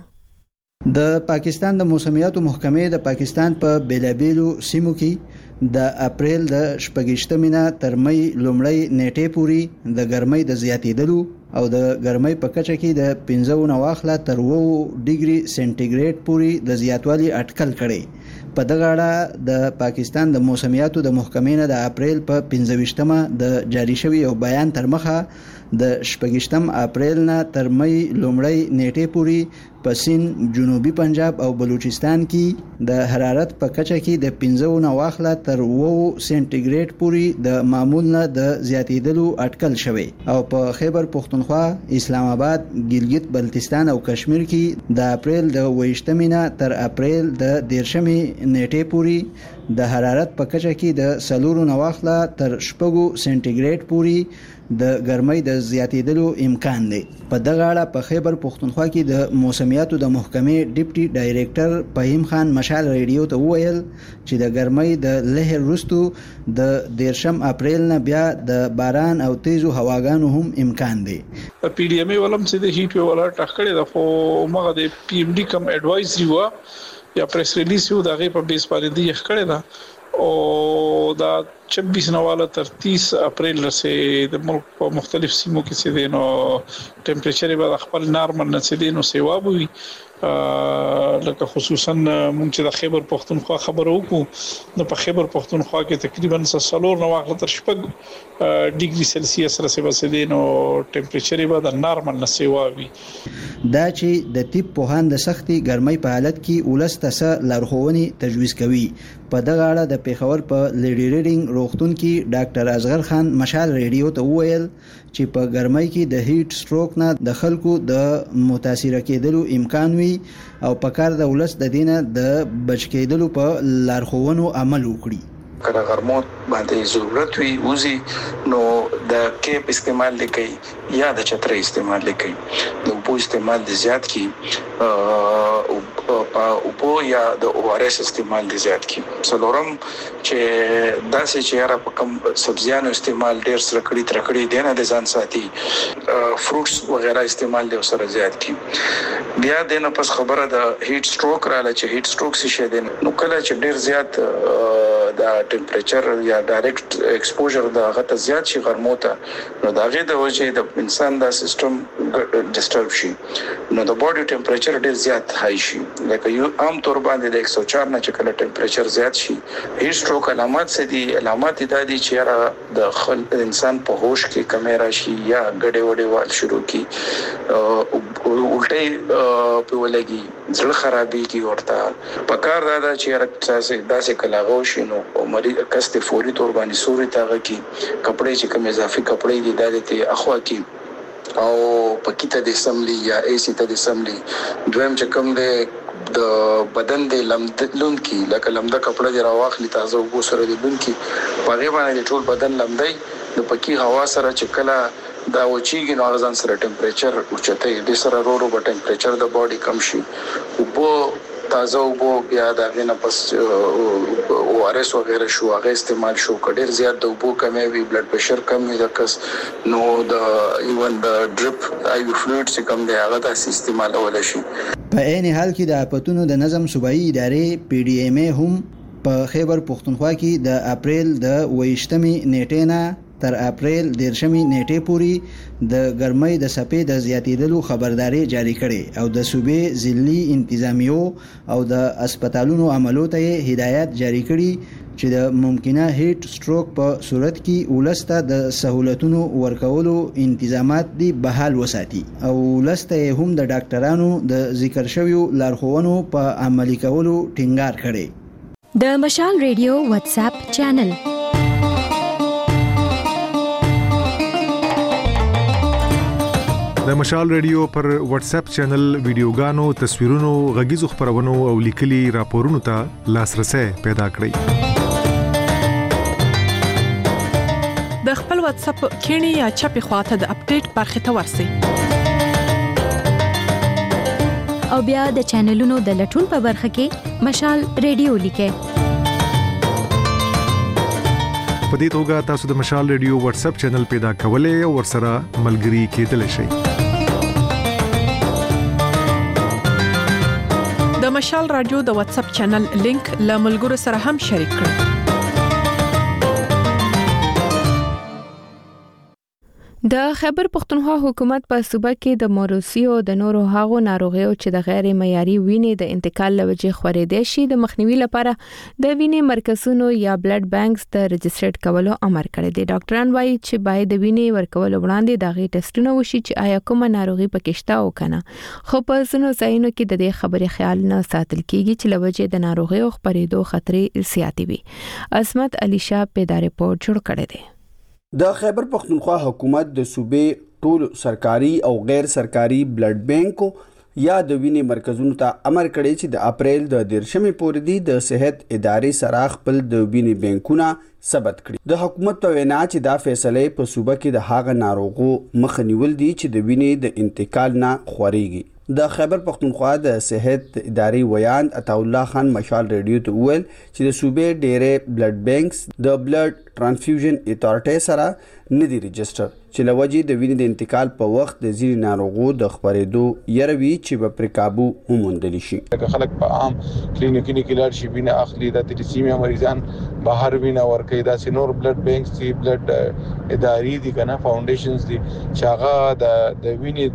د پاکستان د موسمیاتو محکمې د پاکستان په بیلابیلو سیمو کې د اپریل د شپږشتمې نه تر مې لومړۍ نیټې پورې د ګرمۍ د زیاتېدلو او د ګرمۍ په کچه کې د پنځه نه واخله تر اووه ډیګري سنټیګریډ پورې د زیاتوالي اټکل کړي. په دغه اړه د پاکستان د موسمیاتو د محکمې نه د اپریل په پنځه ویشتمه د جاری شوی یو بیان تر مخه د شپږشتم اپریل نه تر مې لومړۍ نیټې پورې په سند، جنوبي پنجاب او بلوچستان کې د حرارت په کچه کې د پنځه نه واخله تر اووه سنټیګریډ پورې د معمول نه د زیاتېدلو اټکل شوی او په خیبر پختونخوا، اسلام آباد، ګلګت بلتستان او کشمیر کې د اپریل د ویشتمې نه تر اپریل د دیرشمې نیټې پورې د حرارت په کچه کې د څلورو نه واخله تر شپږو سنټیګریډ پورې د ګرمۍ د زیاتېدلو امکان دی. په دغه اړه په خیبر پختونخوا کې د موسمیاتو د محکمې ډیپټي ډایریکټر فهیم خان مشال ریډیو ته وویل چې د ګرمۍ د لهر وروسته د دیرشم اپریل نه بیا د باران او تیزو هواګانو هم امکان دی. پی ډی ایم ای ولم چې د هیټ ویو ولا ټاکړی د خو مغه د پی ام ډی کم ایڈوایزري و یا پریس ریلیز یو دغه په بیس باندې دی ښکړی دا او دا چوبیس نواله تر تیس اپریل رسې د ملک په مختلف سیمو کې چې دینو ټمپریچر به خپل نارمل نه چې دینو سیوا وي. لکه خصوصا مونږ چې د خیبر پختونخوا خبرو وکړو نو په خیبر پختونخوا کې تقریبا څلور نه واخله تر شپږ ډیګري سلسیس رسې به دینو ټمپریچر به د نارمل نه سیوا وي. دا چې د طب پوهان د سختي ګرمۍ په حالت کې ولسته سره لارښوونې تجویز کوي. په دغه اړه د پیښور په لیډي ریډینګ روغتون کې ډاکټر اصغر خان مشال ریډیو ته وویل چې په ګرمۍ کې د هیټ سټروک نه د خلکو د متاثر کېدلو امکان وي او په کار د ولس د دینه د بچ کېدلو په لارښوونو عمل وکړي. کله غرموت باندې ضرورت وي وزي نو د کیپ استعمال لیکي یا د چترې استعمال لیکي د په استعمال د زیات کی او په او یا د او ار اس استعمال د زیات کی څلورم چې داسې چې را په کم سبزیانو استعمال ډیر سره کړی تر کړی دینه د ځان ساتي فروټس وغیرہ استعمال د سره زیات کی. بیا دنه پس خبره د هیټ سټروک رااله چې هیټ سټروک څه شي دین نو کله چې ډیر زیات د ټمپریچر یا ډایرکټ ایکسپوژر د غته زیات شي غرموته نو دا غي د وجه د انسان د سیستم ډیسټرب شي نو د باډي ټمپریچر ډیر زیات هاي شي. لکه یو عام طور باندې د ایک سو چار نه چې کله ټمپریچر زیات شي هیټ سټروک علامات څه دي؟ علامات د دې چې را د خل انسان په هوش کې کمی راشي یا ګډې وډې وال شروع کی الټي الټي په ولګي زړه خرابي کی ورته پکار دا چې راځي داسې کلاغو شنو او مریض کسته فوري تور باندې سوري تاغه کی کپڑے چې کوم اضافي کپڑے دي دالته اخوا کی او پکیته د سملی یا ایسی ته د سملی دویم چې کوم د د بدن د لمدلون کی لکه لمده کپڑا دی راواخلی تازه وګو سره د لون کی پغه باندې ټول بدن لمدای د پکی هوا سره چې کله دا وچیږي نو غزان سره ټمپریچر اوچته د سره رو رو په ټمپریچر د باډي کم شي او بو تازه وګو بیا دا غنه پس او ارس وغیرہ شو هغه استعمال شو کډیر زیات د وګو کمې وی بلډ پريشر کم وي د کس نو د ایون د ډریپ آی وی فلویډ چې کم دی هغه د استعمال ول شي. په عین حال کې د اپتونو د نظم صوبایي ادارې پی ډی ایم ای هم په خیبر پختونخوا کې د اپریل د ویشتمې نیټې نه تر اپریل دیرشمې نیټې پورې د ګرمۍ د سپې د زیاتېدلو خبرداري جاری کړي او د صوبې ضلعي انتظامیو او د هسپتالونو عملو ته هدایت جاری کړي چې د ممکنه هیټ سټروک په صورت کې ولسته د سہولتونو ورکولو انتظامات دی بحال وساتي او ولسته هم د ډاکټرانو د ذکر شویو لارښوونو په عملي کولو ټینګار کړي. د مشال ریډیو واتس اپ چینل د مشال ریډیو پر واتس اپ چینل ویډیوګانو تصویرونو غږیزو خبرونو او لیکلي راپورونو ته لاسرسي پیدا کړئ. د خپل واتس اپ کینی یا چپی خواته د اپډیټ برخه ته ورسئ او بیا د چینلونو د لټون په برخه کې مشال ریډیو لیکئ. په دې توګه تاسو د مشال ریډیو واتس اپ چینل پیدا کولای او ورسره ملګري کېدلی شئ. د مشال رادیو د واتس اپ چینل لینک له ملګرو سره هم شریک کړئ. د خیبر پختونخوا حکومت په صوبه کې د موروثي او د نورو هغو ناروغیو چې د غیر معیاري وینې د انتقال لوجې خورېدې شي د مخنیوي لپاره د وینې مرکزونو یا بلډ بانکس د رجسټرډ کولو امر کړی دی. ډاکټران وایي چې باید د وینې ورکول وړاندې د غي ټیسټونه وشي چې آیا کومه ناروغي پکې شته او کنه. خو په ځینو ځایونو کې د دې خبرې خیال نه ساتل کیږي چې لوجې د ناروغیو خپرېدو خطر زیات وي. عصمت علي شاه په دا رپورت جوړ کړی دی. د خیبر پختونخوا حکومت د صوبې ټول سرکاري او غیر سرکاري بلډ بانکو یا د وینې مرکزونو ته امر کړی چې د اپریل د دیرشمې پورې دی د صحت ادارې سره خپل د وینې بانکونه ثبت کړي. د حکومت په وینا چې دا فیصله په صوبه کې د هاغه ناروغو مخ نیول دي چې د وینې د انتقال نه خوريږي. د خیبر پختونخوا د صحت ادارې ویان عطا الله خان مشال ریډیو ته ویل چې د صوبې ډېرې بلډ بانکس د بلډ ټرانسفیوژن اتارټي سره ندي رجسټر چې لوجې د وینې د انتقال په وخت د ځینې ناروغو د خپرېدو يروي چې په پر قابو وموندل شي. خلک په عام کلینیکونو کې لاړ شي وینه اخلي د تریسیمیا مریضان بهر وینه ورکوي دا سينور بلډ بانکس دي بلډ ادارې دي کنه فاونډیشنز دي چې هغه د د وینې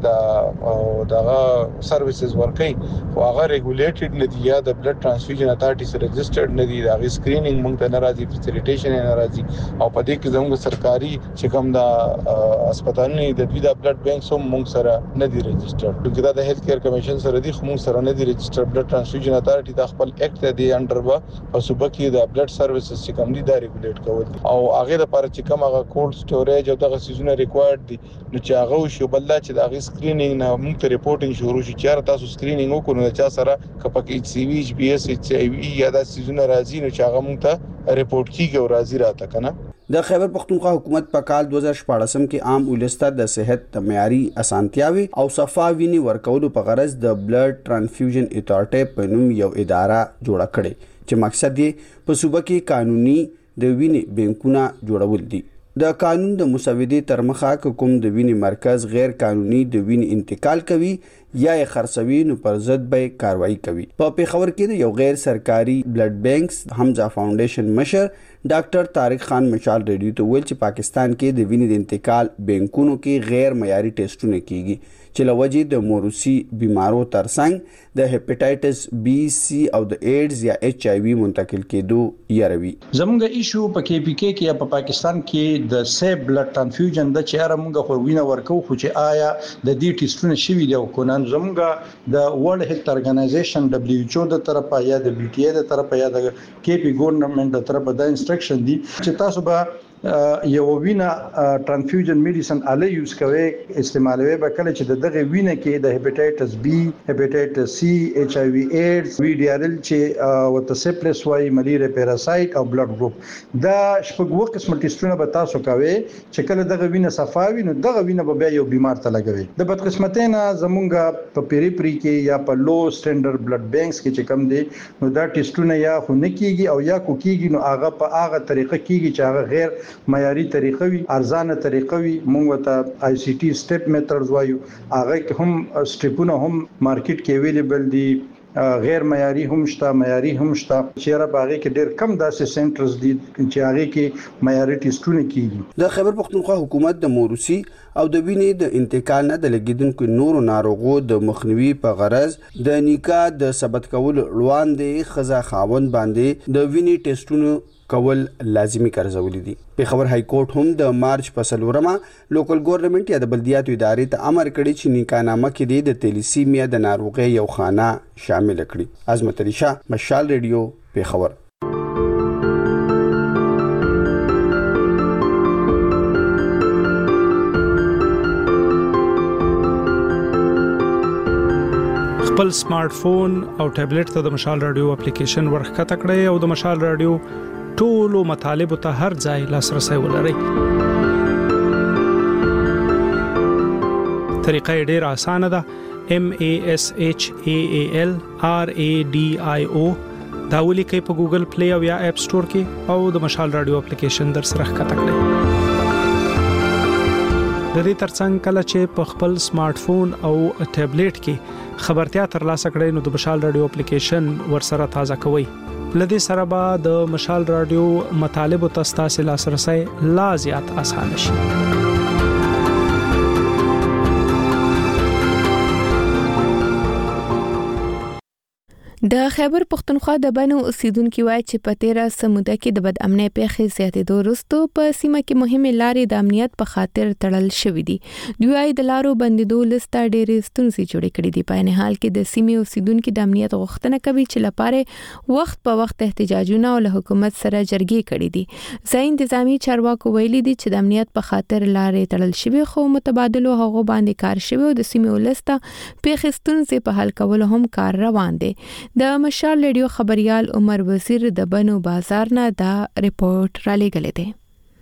د دغه سرویسز ورکوي خو هغه ریګولیټډ نه دي یا د بلډ ټرانسفیوژن اتارټي سره رجسټرډ نه دي دا غي سکرینینګ مونږ ته ناراضي فیسیلیټیشن ناراضي او په دې کې زموږ سرکاري چې کوم دا هسپتالونه د دوی د بلډ بانک سم مونږ سره نه دي رجسټرډ چې دا د هیلث کیر کمیشن سره دي مونږ سره نه دي رجسټرډ بلډ ټرانسفیوژن اتارټي د خپل اکټ دی انډر با په صوبه کې د بلډ سرویسز چې کوم دي دا ریګولیټ کوي او هغه لپاره چې کوم هغه کولډ سټوریج او دغه سيزونه ریکوایرډ دي نو چې هغه شو بل دا چې د هغه سکرینینګ نه مونږ ته ریپورټینګ شروع شي چې تاسو سکرینینګ وکړو نو چې سره کپک ایچ سی وی ایچ بی اس ایچ ای وی یا د سيزونه راځي نو چې هغه مونږ ته ریپورټ کیږي او راځي راته کنه. د خیبر پختونخوا حکومت په کال دو هزار شپږ کې عام ولسته د صحت د معیاري اسانتیاوي او صفا ویني ورکولو په غرض د بلډ ټرانسفیوژن اتارټي په نوم یو اداره جوړه کړې چې مقصد یې په صوبه کې قانوني د ویني بانکونه جوړول دي. د قانون د مسودې تر مخه کوم د ویني مرکز غیر قانوني د ویني انتقال کوي یا یې خرڅوي نو پر ضد به کاروایی کوي. په پیښور کې د یو غیر سرکاري بلډ بانکس حمزه فاونډیشن مشر ډاکټر طارق خان مشال ریډیو ته ویل چې پاکستان کې د وینې د انتقال بانکونو کې غیر معیاري ټیسټونه کیږي چې لوجې د موروثي بیمارو ترڅنګ د هپاتایټس بی سی او د ایډز یا ایچ آی وی منتقل کېدو یاروي. زموږ ایشو په کې پی کې کې په پاکستان کې د سیب بلډ ټرانفیوژن د چیرې موږ خو وینه ورکو خو چې آیا د دې ټیسټونه شوي دی او کنن زموږ د ورلد هیلث ارګنایزیشن دبليو ایچ او د طرفه یا د بي ټي اي د طرفه یا د کې پی ګورنمنت د طرفه د انسټرکشن دي چې تاسو به یو وینا ټرانفیوژن میډیسن اله یوز کوي استعمالوي به کله چې دغه وینه کې د هپاتایټس بی، هپاتایټس سی، ایچ آی وی ایډز، وی ډي ار ال چې وته سپلس وای ملیریا پیراسایت او بلډ ګروپ دا شپږ قسم ټیسټونه به تاسو کوي چې کله دغه وینه صفاوي نو دغه وینه به بیا یو بیمار ته لګوي. د بدقسمتۍ نه زمونږ په پیریپری کې یا په لو سټانډرډ بلډ بانکس کې چې کم دي نو دا ټیسټونه یا خو نه کیږي او یا کو کیږي نو هغه په هغه طریقه کیږي چې هغه غیر معیاري طریقه وي، ارزانه طریقه وي. موږ ته آی سی ټي سټپ میتھډز وایو، هغه هم سټپونه هم مارکیټ کې اویلیبل دي، غیر معیاري هم شته، معیاري هم شته. چیرې باغې کې ډېر کم داسې سنټرز دي چې هغه کې معیاري ټیسټونه کیږي. د خیبر پختونخوا حکومت د موروثي او د وینې د انتقال نه د لګیدونکو نورو ناروغو د مخنیوي په غرض د نیکا د ثبت کول وړاندې خزا خاوند باندې د وینې ټیسټونو کول لازمی ګرځولې دي. په خبر های کورټ هم د مارچ په څلورمه لوکل ګورنمنت یا د بلدیاتو ادارې ته امر کړی چې نیکانامه کې د تیلیسیمیا د ناروغي یو خانه شامل کړي. عظمت علي شاه، مشال ریډیو، په خبر. خپل سمارټ فون او ټابلیټ ته د مشال رادیو اپلیکیشن ورخکته کړئ او د مشال رادیو ټولو مطالبه ته هر ځای لاسرسي ولرئ. طریقه ډېر اسانه ده. M A S H A A L R A D I O دا ولیکئ په ګوګل پلی او یا اپ سٹور کې او د مشال رادیو اپلیکیشن در سره ښکته کړئ. د دې ترڅنګ کله چې په خپل سمارټ فون او ټابلیټ کې خبرتیا ترلاسه کړئ نو د مشال رادیو اپلیکیشن ورسره تازه کوئ. لدې سره به د مشال رادیو مطالب او تاسو لاسرسي لا زیات اسانه شي. د خیبر پختونخوا د بنو اوسیدونکو وایي چې په تیره سموده کې د بد امنۍ پیښې زیاتېدو وروسته په سیمه کې مهمه لارې د امنیت په خاطر تړل شوې دي. دوی وايي د لارو بندیدو لسته ډېرې ستونزې جوړې کړې دي. په نه حال کې د سیمې اوسیدونکو د امنیت غوښتنه کوي چې لپاره وخت په وخت احتجاجونه او له حکومت سره جرګې کړې دي. ځای انتظامی چارواکو ویلي دي چې د امنیت په خاطر لارې تړل شوې خو متبادلو هغو باندې کار شوی او د سیمې ولسته پیښې ستونزې په حل کولو هم کار روان دي. د مشال ریډیو خبريال عمر وزیر د بنو بازار نه دا ریپورت را لګلې دی.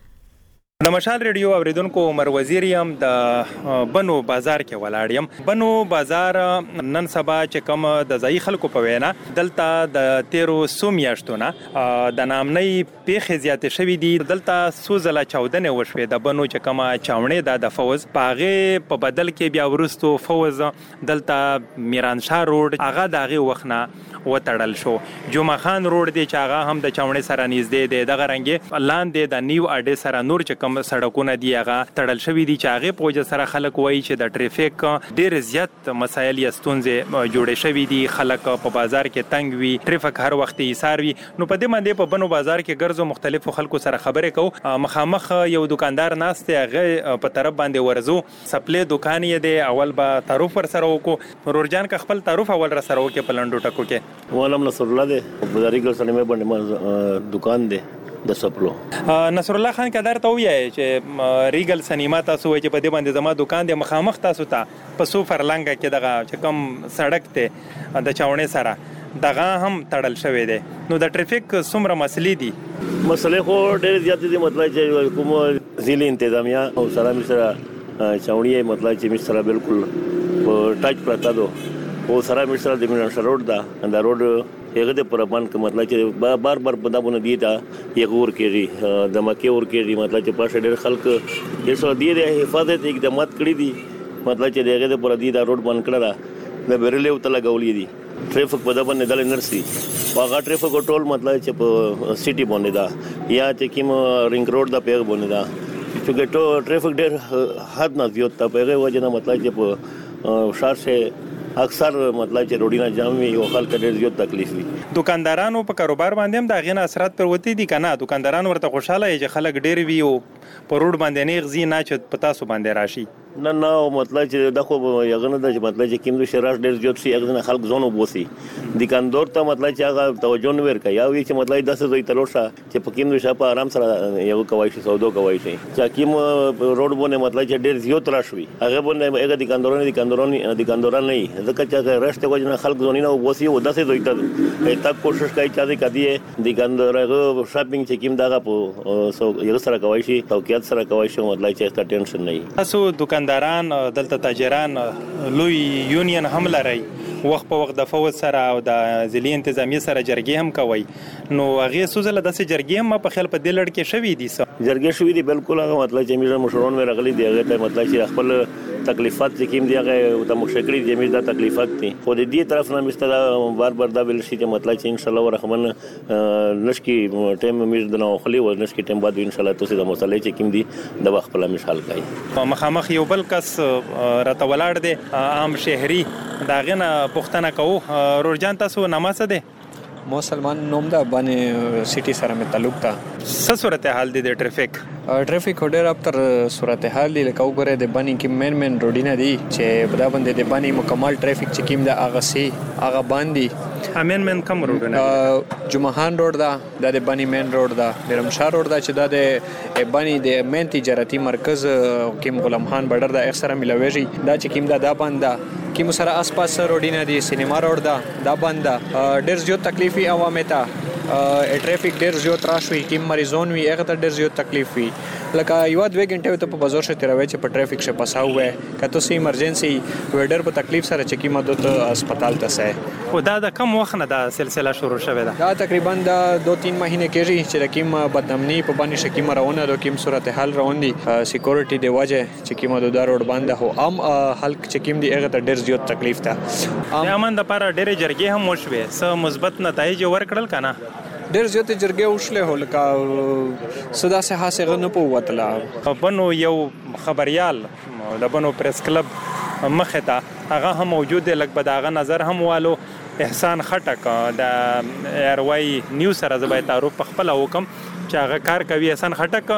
د مشال ریډیو اوریدونکو عمر وزیر یم د بنو بازار کې ولاړ یم. بنو بازار نن سبا چې کوم د ځای خلکو په وینا دلته د تیرو سو میاشتونه د نامنۍ پیښې زیاتې شوې دي. دلته سوزله چاودنې وشوې د بنو چې کومه چاونې د فوز پاغه په بدل کې بیا ورستو فوز دلته میران شاه روډ هغه دغه وخت نه وتړل شو. جمعه خان روډ دی چې هغه هم د چاونې سره نږدې دی. دغه رنګ لاندې د نیو اډې سره نور چې کوم سړکونه دی هغه تړل شوی دي چې هغه پوجا سره خلک وایي چې د ټریفیک ډېر زیات مسایل یا ستونزې جوړې شوې دي. خلک په بازار کې تنګ وي، ټریفیک هر وخت ایثار وي. نو په دې باندې په بنو بازار کې ګرځو مختلفو خلکو سره خبرې کوو. مخامخ یو دکاندار ناشته هغه په طرف باندې ورزو سپلې دکان یې دی. اول به تعارف ور سره وکړو. مرورجان کا خپل تعارف اول را سره وکړي په لندو ټکو کې. ولم نصر الله دی بازاري ګل سره مې باندې دکان دی د سپلو. نصر الله خان کدار ته وایي چې ریګل سینما تاسو وایي چې په دې باندې زما دکان دی مخامخ تاسو ته په سو فرلنګ کې دغه چې کوم سړک ته د چاونې سره دغه هم تړل شوی دی. نو د ټریفیک څومره مسلې دي؟ مسلې خو ډېر زیات دي. مطلب چې کوم ضلع انتظامیه او سره مې سره چاونې مطلب چې مې سره بالکل په ټاچ پراته دو او سره مې سره د میران روډ دا دا روډ هغه د پربان کې مطلب چې بار بار په دابونه دی دا یو ور کېږي د مکه ور کېږي مطلب چې پاشه ډېر خلک یې سو دی د حفاظت اقدامات کړی دي. مطلب چې دغه د پر دی دا روډ بند کړل دا د بیرلې وته لګولې دي. ټریفیک په دابونه دل نرسي هغه ټریفیک ټول مطلب چې په سټي باندې دا یا چې کوم رینګ روډ دا پیغ باندې دا چې ټریفیک ډېر حد نه زیات ته پیغه وجه نه مطلب چې په شهر سے اکثر مطلب چې روډینا جام وي او خلک ډېر زیات تکلیف وي. دکاندارانو په کاروبار باندې هم دا غینه اثرات پر وتی دي کنه. دکانداران ورته خوشاله چې خلک ډېر وي او په روډ باندې نه غزي نه چې پتا سو باندې راشي. نه نه مطلب چې دا خو یو نه د مطلب چې کیندو شراش ډېر زیات سي اغه خلک زونو بوسي دکاندار ته مطلب چې هغه توجه نه ورکړي یا وی چې مطلب داسې دوی تلوشه چې په کیندو شپه آرام سره یو کوي شي سودو کوي شي چې کیم روډ باندې مطلب چې ډېر زیات راشوي هغه باندې هغه دکاندارونه دکاندارونه دکانداران نه ځکه چې رشته کوي خلک زونی نه بوسي او داسې دوی ته تک کوشش کوي چې کدی دکاندارغه شاپینګ چې کیم دغه په سو یو سره کوي شي توکیات سره کوي شي مطلب چې تا ټینشن نه وي. تاسو دکانداران دلته تاجران لوی یونین هم لري وخت په وخت د فوج سره او د ضلعي انتظامی سره جرګې هم کوي نو هغه سوزله د جرګې هم په خپل په دې لړ کې شوي دي سره جرګې شوي دي بالکل هغه مطلب چې موږ مشورون مې راغلي دی هغه ته مطلب چې خپل تکلیفات چې کیم دی هغه د مشکل دي موږ د تکلیفات دي خو د دې طرف نه مستره بار بار دا ویل شي چې مطلب چې ان شاء الله ورحمن نشکی ټیم موږ د نو خلی و نشکی ټیم بعد ان شاء الله تاسو د مسلې چې کیم دي د وخت په مثال کوي مخامخ یو بل کس راته ولاړ دی عام شهري دا غنه پښتنه کوو رورجان تاسو نمازه ده مو سلمان نوم ده باندې سټي سره مې تعلق ده څه صورتحال دي د ټریفیک ټریفیک ډېر اپتر صورتحال دی لکه وګوره د باندې کې مین مین روډینه دي چې بدا باندې د باندې مکمل ټریفیک چې کیم ده هغه سي هغه باندې امین مین کم روډونه جمعهان روډ ده د باندې مین روډ ده بیرمشاه روډ ده چې دا د باندې د مین تجارتي مرکز کیم غلام خان بډر ده اکثره ملويږي دا چې کیم ده دا باندې کیم سره آس پاس روډینه دي سینما روډ ده دا باندې ډېر زیات تکلیفي عوامه ته ټریفیک ډېر زیات راشوي کیم مریضون وي هغه ته ډېر زیات تکلیف وي لکه یو دوه غنټه ته په بازار شته راوي چې په ټریفیک شه پساو وې کته سي ایمرجنسي وډر په تکلیف سره چې کیمه د هسپتال ته سه خو دا د کم وخت نه دا سلسله شروع شوه ده دا تقریبا د دو تین مهینه کېږي چې کیم بدنامني په باندې شکیمه روانه د کیم صورتحال روان دي سکیورټي دی وجه چې کیمه د روډ باندې هو ام حلق چې کیم دی هغه ته ډېر زیات تکلیف ته امن د لپاره ډېر جرګې هم وشوي څه مثبت نتایج ورکړل کنه ډېر زیات جرګې وشلې هو لکه صدا سه حاصل نه پوتله بنو یو خبريال د بنو پریس کلب مخه ته هغه هم موجود دی لکه بداغه نظر هم والو احسان خټک د ایروای نیوز سره زبای تعارف په خپل حکم چې هغه کار کوي احسان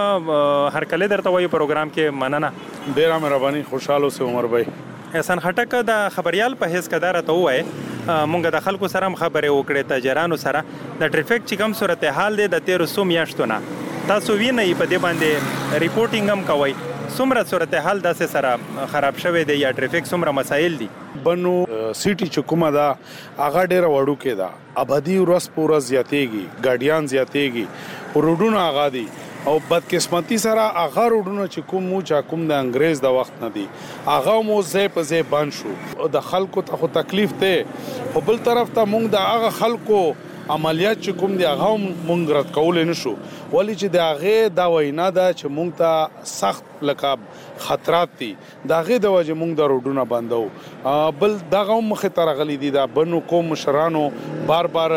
خټک هر کله درته وایي پروګرام کې مننه ډېر مهرباني خوشاله سه عمر بھائی احسان خټک د خبريال په هیڅ کدار ته وای مونږ د خلکو سره خبرې وکړې تاجرانو سره د ټریفیک چې کوم صورتحال دی د تیرو سو میاشتونه تاسو وینئ په دې باندې ریپورټینګ هم کوي څومره صورتحال داسې سره خراب شوی دی یا ټریفیک څومره مسایل دي بنو سیټي چې کومه ده هغه ډېره وړو کې ده ابدي ورځ پورا زیاتېږي ګاډیان زیاتېږي روډونه هغه دي او بدقسمتي سره هغه روډونه چې کوم مو چا کوم د انګريز د وخت نه دي هغه مو زې په زې بند شو د خلکو ته خو تکلیف ته په بل طرف ته مونږ د هغه خلکو عملیات چې کوم دی هغه مونږ رد کول نه شو ولی چې د هغه دا وینا ده چې مونږ ته سخت لقب خطرات دي دا هغه د وجه مونږ د روډونه بندو بل دغه مخه تر غلي دي دا بنو کوم مشرانو بار بار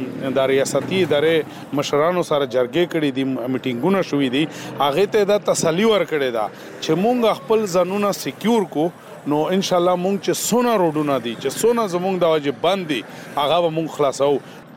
د ریاستي ادارې مشرانو سره جرګې کړې دي میټینګونه شوې دي هغه ته دا تسلی ور کړې ده چې مونږ خپل ځانونه سکیور کو نو ان شاء الله مونږ چې سونه روډونه دي چې سونه زمونږ د وجه بند دي هغه به مونږ خلاصو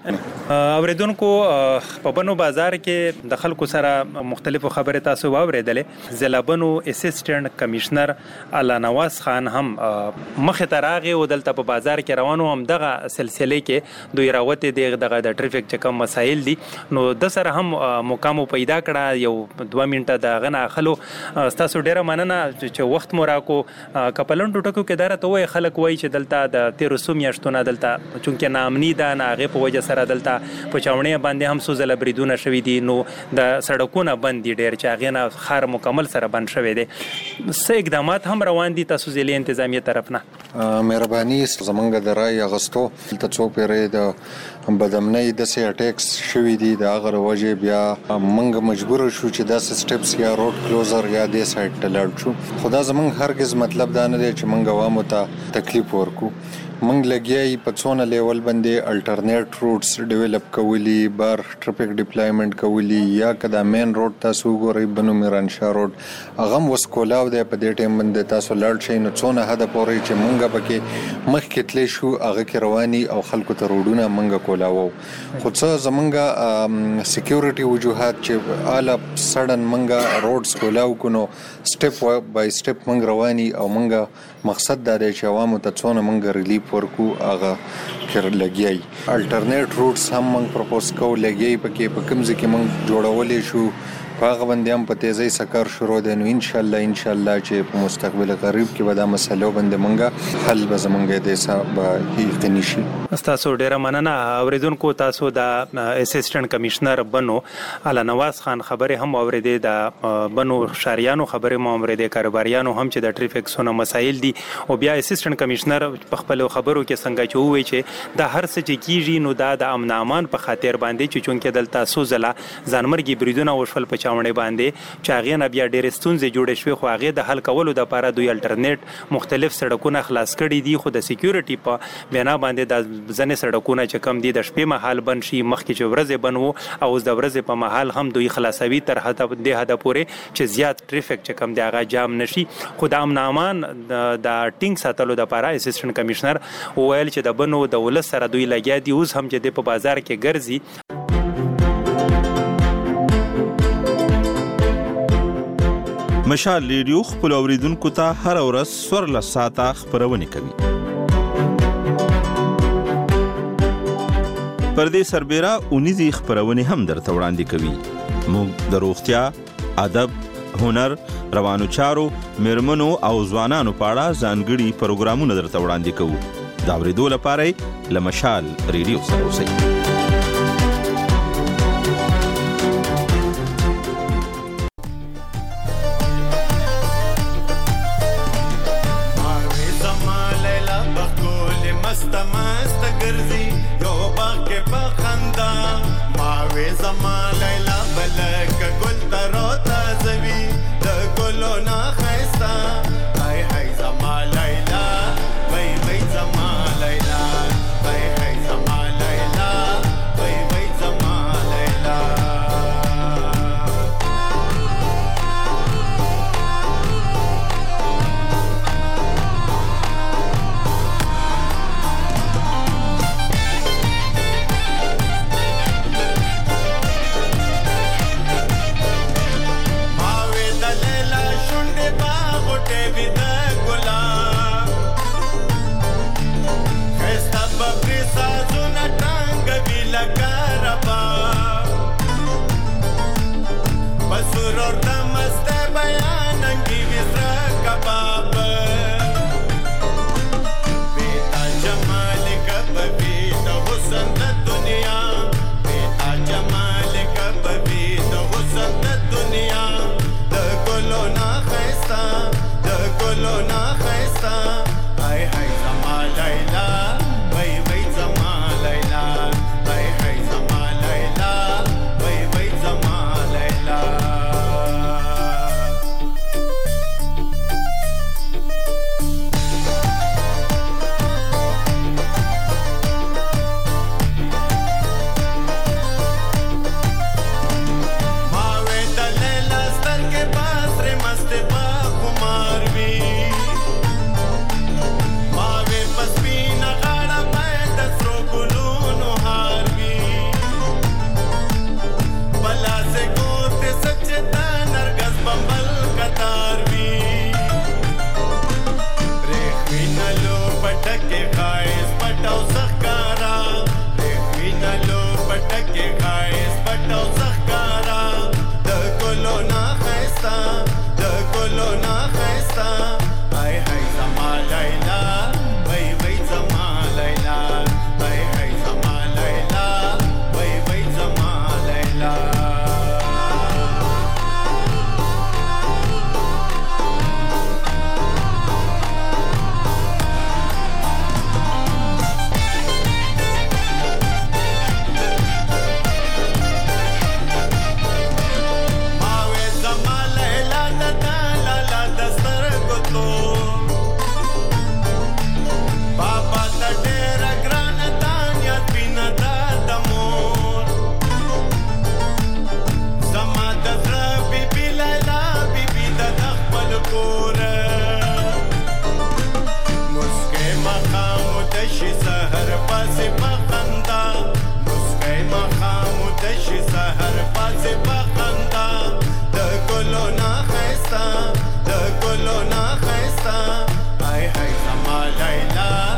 اوریدونکو په بنو بازار کې د خلکو سره مختلفو خبرې تاسو واوریدلې ضلع بنو اسسټنټ کمشنر الله نواز خان هم مخه تراغه او دلته په بازار کې روانو هم دغه سلسله کې دوی راوته دغه د ټریفیک چې کوم مسایل دي نو د سره هم مقام پیدا کړه یو دوه منټه د غنه اخلو تاسو ډیره مننه چې وخت مو راکو کپلن ټوټکو کې دره ته وای خلک وای چې دلته د تیر سو میاشتونه دلته چونکه نامنی ده نه هغه په وجه دلته په چاونې باندې هم سوزله بریدونه شوي دي نو د سړکونه بند دي ډېر چې هغې نه ښار مکمل سره بند شوی دی څه اقدامات هم روان دي تاسو ضلعي انتظامیې طرف نه مهرباني زمونږ د رای اغوستو دلته څو پیرې د بدامنۍ داسې اټیکس شوي دي د هغه وجې بیا موږ مجبور شو چې داسې سټپس یا روډ کلوزر یا دې سایډ ته لاړ شو خو دا زموږ هرګز مطلب دا نه دی چې موږ عوامو ته تکلیف ورکو موږ لګیای په څونه لیول باندې الټرنیټ روټس ډیولپ کولی بار ټریفیک ډیپلایمنٹ کولی یا کدا مین روډ تاسو ګورئ بنو میرانشاه روډ هغه وسکولاو دی په دې ټیم باندې تاسو لاړ شئ نو څونه هدا پورې چې موږ پکې مخکې تللی شو هغه کې رواني او خلکو ته روډونه موږ کولاو خو څه زمونږ سکیورټي وجوهات چې اعلی سډن موږ روډز کولاو کو نو سټپ بای سټپ موږ رواني او موږ مقصد دا دی چې عوامو ته څونه موږ ریلیف ورکو هغه کړ لګیای الټرنیټ روټس هم موږ پروپوز کوو لګیای پکې په کوم ځکه موږ جوړولې شو هغه باندې هم په تیزی سکار شروع دي نو ان شاء الله ان شاء الله چې په مستقبل قریب کې به دا مسله باندې موږ حل به زمونږ د حساب یقیني شي. تاسو ډیره مننه اوریدونکو تاسو د اسسټنټ کمشنر بنو اعلی نواز خان خبره هم اوریدې د بنو شاریانو خبره مو اوریدې کاروباریانو هم چې د ټریفیک سونه مسایل دي او بیا اسسټنټ کمشنر په خپل خبرو کې څنګه چې وایي چې د هر څه چې کیږي نو دا د امن امان په خاطر باندې چې چونکې دلته سوزلا ځانمرګي بریدونه وشول په چاونې باندې چې هغه نه بیا ډېر ستونزې جوړې شوې خو هغه د حل کولو د لپاره دوی الټرنیټ مختلف سړکونه خلاص کړي دي خو د سکیورټي په بنا باندې د ځنې سړکونه چې کم دي د شپې مهال بند شي مخکې چې ورځې بند وو او اوس د ورځې په مهال هم دوی خلاصوي تر حد د حد پورې چې زیات ټریفیک چې کم دی هغه جام نشي خو د امن امان د ټینګ ساتلو د لپاره اسسټنټ کمشنر وویل چې د بنو د ولس سره دوی لګیا دي اوس هم چې د په بازار کې ګرځي. مشال ریډیو خپل اوریدونکو ته هر ورځ سورل ساعته خبرونه کوي. پر دې سربېره اونیزي خبرونه هم درته وړاندې کوي. موږ د روغتیا، ادب، هنر، روانو چارو، میرمنو او ځوانانو په اړه ځانګړي پروګرامونه درته وړاندې کوو. دا اوریدو لپاره له مشال ریډیو سره اوسئ. مخام دشي سحر پاسې پخندا مسکای مخام دشي سحر پاسې پخندا د ګلو نا خيستا د ګلو نا خيستا هاي هاي زما لیلا